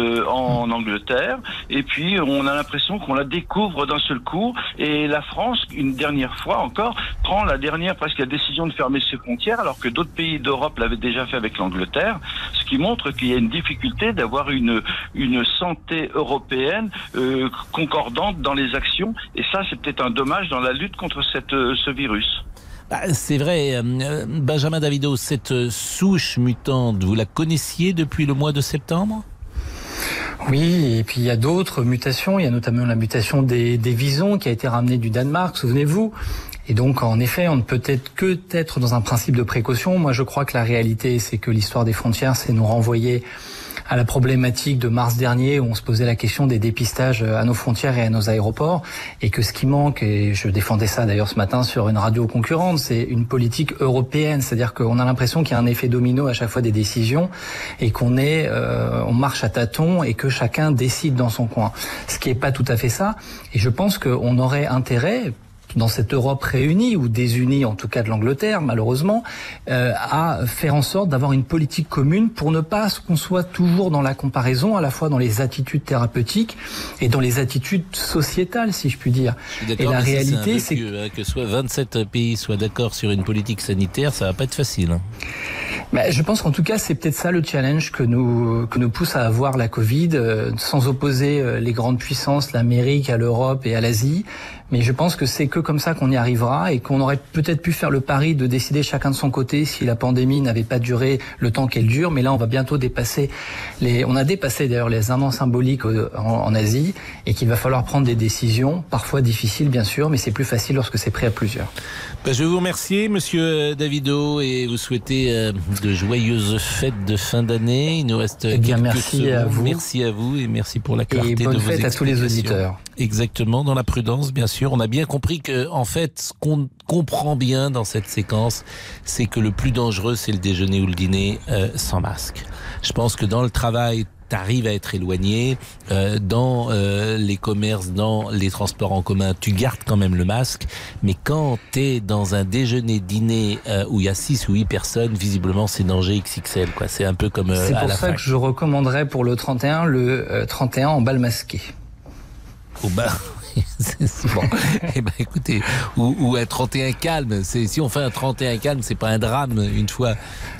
en Angleterre et puis on a l'impression qu'on la découvre d'un seul coup et la France, une dernière fois encore, prend la décision de fermer ses frontières alors que d'autres pays d'Europe l'avaient déjà fait avec l'Angleterre, ce qui montre qu'il y a une difficulté d'avoir une santé européenne concordante dans les actions et ça c'est peut-être un dommage dans la lutte contre ce virus. C'est vrai, Benjamin Davido, cette souche mutante, vous la connaissiez depuis le mois de septembre ? Oui, et puis il y a d'autres mutations. Il y a notamment la mutation des visons qui a été ramenée du Danemark, souvenez-vous. Et donc, en effet, on ne peut être dans un principe de précaution. Moi, je crois que la réalité, c'est que l'histoire des frontières, c'est nous renvoyer à la problématique de mars dernier où on se posait la question des dépistages à nos frontières et à nos aéroports et que ce qui manque, et je défendais ça d'ailleurs ce matin sur une radio concurrente, c'est une politique européenne, c'est-à-dire qu'on a l'impression qu'il y a un effet domino à chaque fois des décisions et qu'on marche à tâtons et que chacun décide dans son coin. Ce qui est pas tout à fait ça et je pense qu'on aurait intérêt dans cette Europe réunie ou désunie, en tout cas de l'Angleterre, malheureusement, à faire en sorte d'avoir une politique commune pour ne pas qu'on soit toujours dans la comparaison, à la fois dans les attitudes thérapeutiques et dans les attitudes sociétales, si je puis dire. Et la réalité, c'est que soit 27 pays soient d'accord sur une politique sanitaire, ça va pas être facile. Je pense qu'en tout cas, c'est peut-être ça le challenge que nous pousse à avoir la Covid, sans opposer les grandes puissances, l'Amérique à l'Europe et à l'Asie. Mais je pense que c'est que comme ça qu'on y arrivera et qu'on aurait peut-être pu faire le pari de décider chacun de son côté si la pandémie n'avait pas duré le temps qu'elle dure. Mais là, on va bientôt on a dépassé d'ailleurs les 1 an symboliques en Asie et qu'il va falloir prendre des décisions, parfois difficiles bien sûr, mais c'est plus facile lorsque c'est pris à plusieurs. Je vais vous remercier, monsieur Davido, et vous souhaiter de joyeuses fêtes de fin d'année. Il nous reste quelques merci secondes. à vous. Merci à vous et merci pour la clarté de vos explications. Et bonne fête à tous les auditeurs. Exactement, dans la prudence, bien sûr. On a bien compris que, en fait, ce qu'on comprend bien dans cette séquence, c'est que le plus dangereux, c'est le déjeuner ou le dîner sans masque. Je pense que dans le travail, t'arrives à être éloigné, dans les commerces, dans les transports en commun, tu gardes quand même le masque, mais quand t'es dans un déjeuner-dîner où il y a 6 ou 8 personnes, visiblement c'est danger XXL, quoi. C'est un peu comme à la fac. C'est pour ça que je recommanderais pour le 31, le 31 en bal masqué. Au bar. C'est bon. Écoutez, ou un 31 calme. Si on fait un 31 calme, c'est pas un drame une fois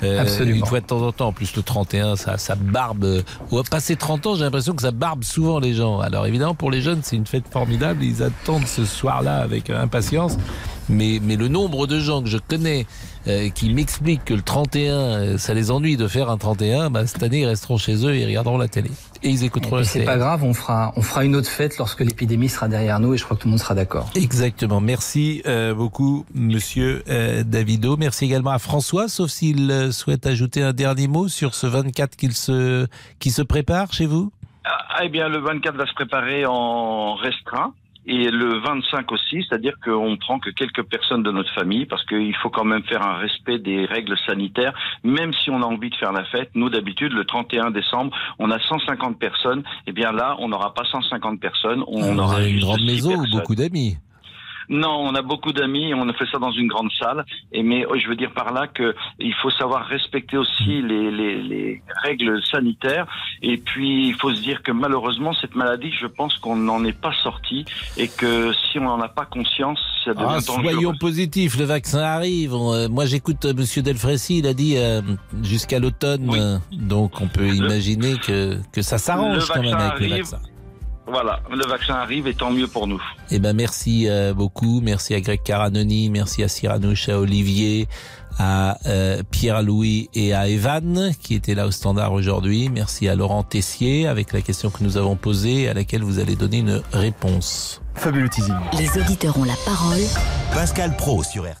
de temps en temps. En plus, le 31, ça barbe. Passer 30 ans, j'ai l'impression que ça barbe souvent les gens. Alors évidemment, pour les jeunes, c'est une fête formidable. Ils attendent ce soir-là avec impatience. Mais le nombre de gens que je connais qui m'expliquent que le 31, ça les ennuie de faire un 31, cette année, ils resteront chez eux et ils regarderont la télé. Et ils écouteront la télé. C'est pas grave, on fera une autre fête lorsque l'épidémie sera derrière nous et je crois que tout le monde sera d'accord. Exactement. Merci beaucoup, monsieur Davido. Merci également à François, sauf s'il souhaite ajouter un dernier mot sur ce 24 qui se prépare chez vous. Eh bien, le 24 va se préparer en restreint. Et le 25 aussi, c'est-à-dire qu'on prend que quelques personnes de notre famille, parce qu'il faut quand même faire un respect des règles sanitaires, même si on a envie de faire la fête. Nous, d'habitude, le 31 décembre, on a 150 personnes. Eh bien là, on n'aura pas 150 personnes. On aura une grande maison ou beaucoup d'amis? Non, on a beaucoup d'amis, on a fait ça dans une grande salle. Mais je veux dire par là que il faut savoir respecter aussi les règles sanitaires. Et puis il faut se dire que malheureusement cette maladie, je pense qu'on n'en est pas sorti et que si on n'en a pas conscience, ça devient dangereux. Soyons positifs, le vaccin arrive. Moi j'écoute Monsieur Delfrécy, il a dit jusqu'à l'automne, oui. Donc on peut imaginer que ça s'arrange quand même avec le vaccin. Voilà, le vaccin arrive et tant mieux pour nous. Eh ben merci beaucoup, merci à Greg Caranoni, merci à Cyranouche, à Olivier, à Pierre-Louis et à Evan qui étaient là au standard aujourd'hui. Merci à Laurent Tessier avec la question que nous avons posée et à laquelle vous allez donner une réponse. Fabuleux teasing. Les auditeurs ont la parole. Pascal Praud sur RTL.